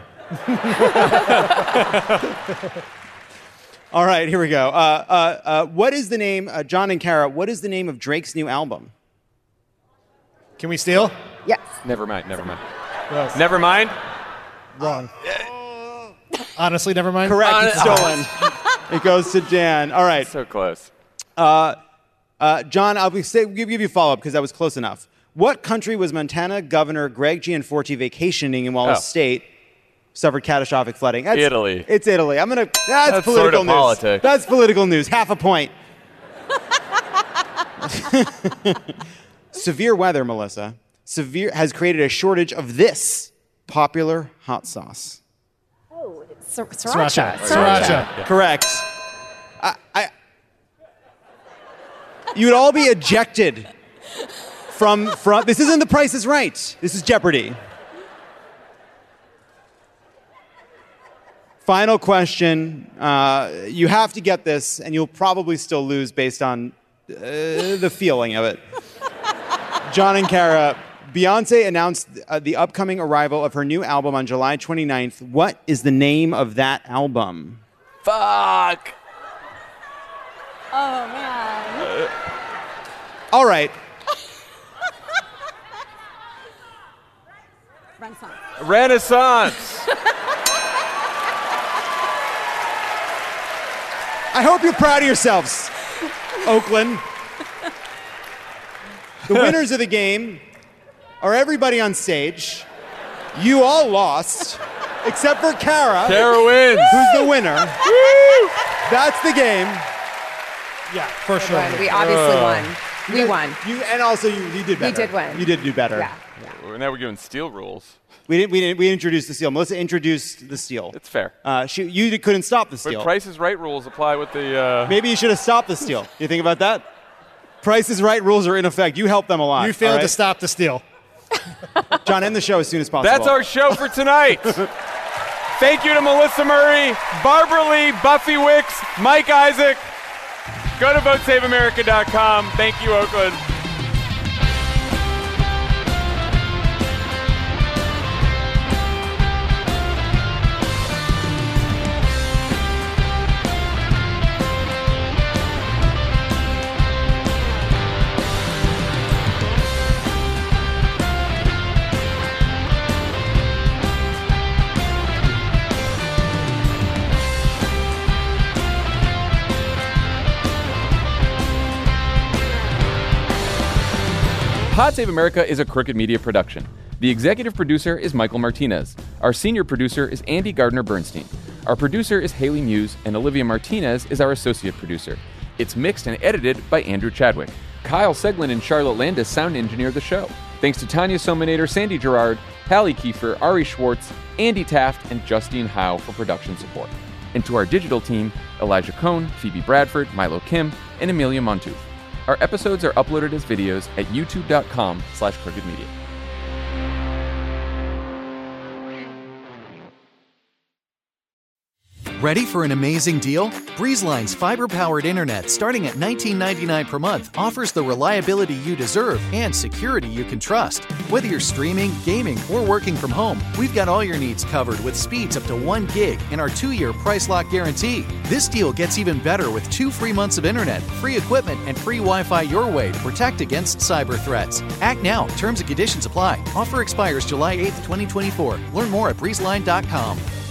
All right, here we go. What is the name, John and Kara, what is the name of Drake's new album? Can we steal? Yes. Never mind. Yes. Never mind? Wrong. Honestly, never mind. Correct, it's stolen. It goes to Dan. All right. So close. John, I'll give you a follow-up because that was close enough. What country was Montana Governor Greg Gianforte vacationing in while his state suffered catastrophic flooding? Italy. It's Italy. That's That's political sort of news. politics. That's political news. Half a point. Severe weather, Melissa, has created a shortage of this popular hot sauce. Oh, sriracha. Sriracha. Correct. You would all be ejected from. This isn't The Price is Right. This is Jeopardy. Final question. You have to get this, and you'll probably still lose based on the feeling of it. John and Kara, Beyonce announced the upcoming arrival of her new album on July 29th. What is the name of that album? Fuck. Oh, man. All right. Renaissance. I hope you're proud of yourselves, Oakland. The winners of the game are everybody on stage. You all lost, except for Kara. Kara wins. Who's the winner. That's the game. Yeah, for sure. We obviously won. We won. And also you did better. We did win. You did do better. Yeah. Now we're giving Steele rules. We introduced the steal. Melissa introduced the steal. It's fair. You couldn't stop the steal. But Price is Right rules apply with the... Maybe you should have stopped the steal. You think about that? Price is Right rules are in effect. You helped them a lot. You failed to stop the steal. John, end the show as soon as possible. That's our show for tonight. Thank you to Melissa Murray, Barbara Lee, Buffy Wicks, Mike Isaac. Go to votesaveamerica.com. Thank you, Oakland. Pod Save America is a Crooked Media production. The executive producer is Michael Martinez. Our senior producer is Andy Gardner-Bernstein. Our producer is Haley Muse, and Olivia Martinez is our associate producer. It's mixed and edited by Andrew Chadwick. Kyle Seglin and Charlotte Landis sound engineer the show. Thanks to Tanya Sominator, Sandy Gerard, Hallie Kiefer, Ari Schwartz, Andy Taft, and Justine Howe for production support. And to our digital team, Elijah Cohn, Phoebe Bradford, Milo Kim, and Amelia Montooth. Our episodes are uploaded as videos at youtube.com/crookedmedia. Ready for an amazing deal? BreezeLine's fiber-powered internet starting at $19.99 per month offers the reliability you deserve and security you can trust. Whether you're streaming, gaming, or working from home, we've got all your needs covered with speeds up to 1 gig and our 2-year price lock guarantee. This deal gets even better with 2 free months of internet, free equipment, and free Wi-Fi your way to protect against cyber threats. Act now. Terms and conditions apply. Offer expires July 8th, 2024. Learn more at breezeline.com.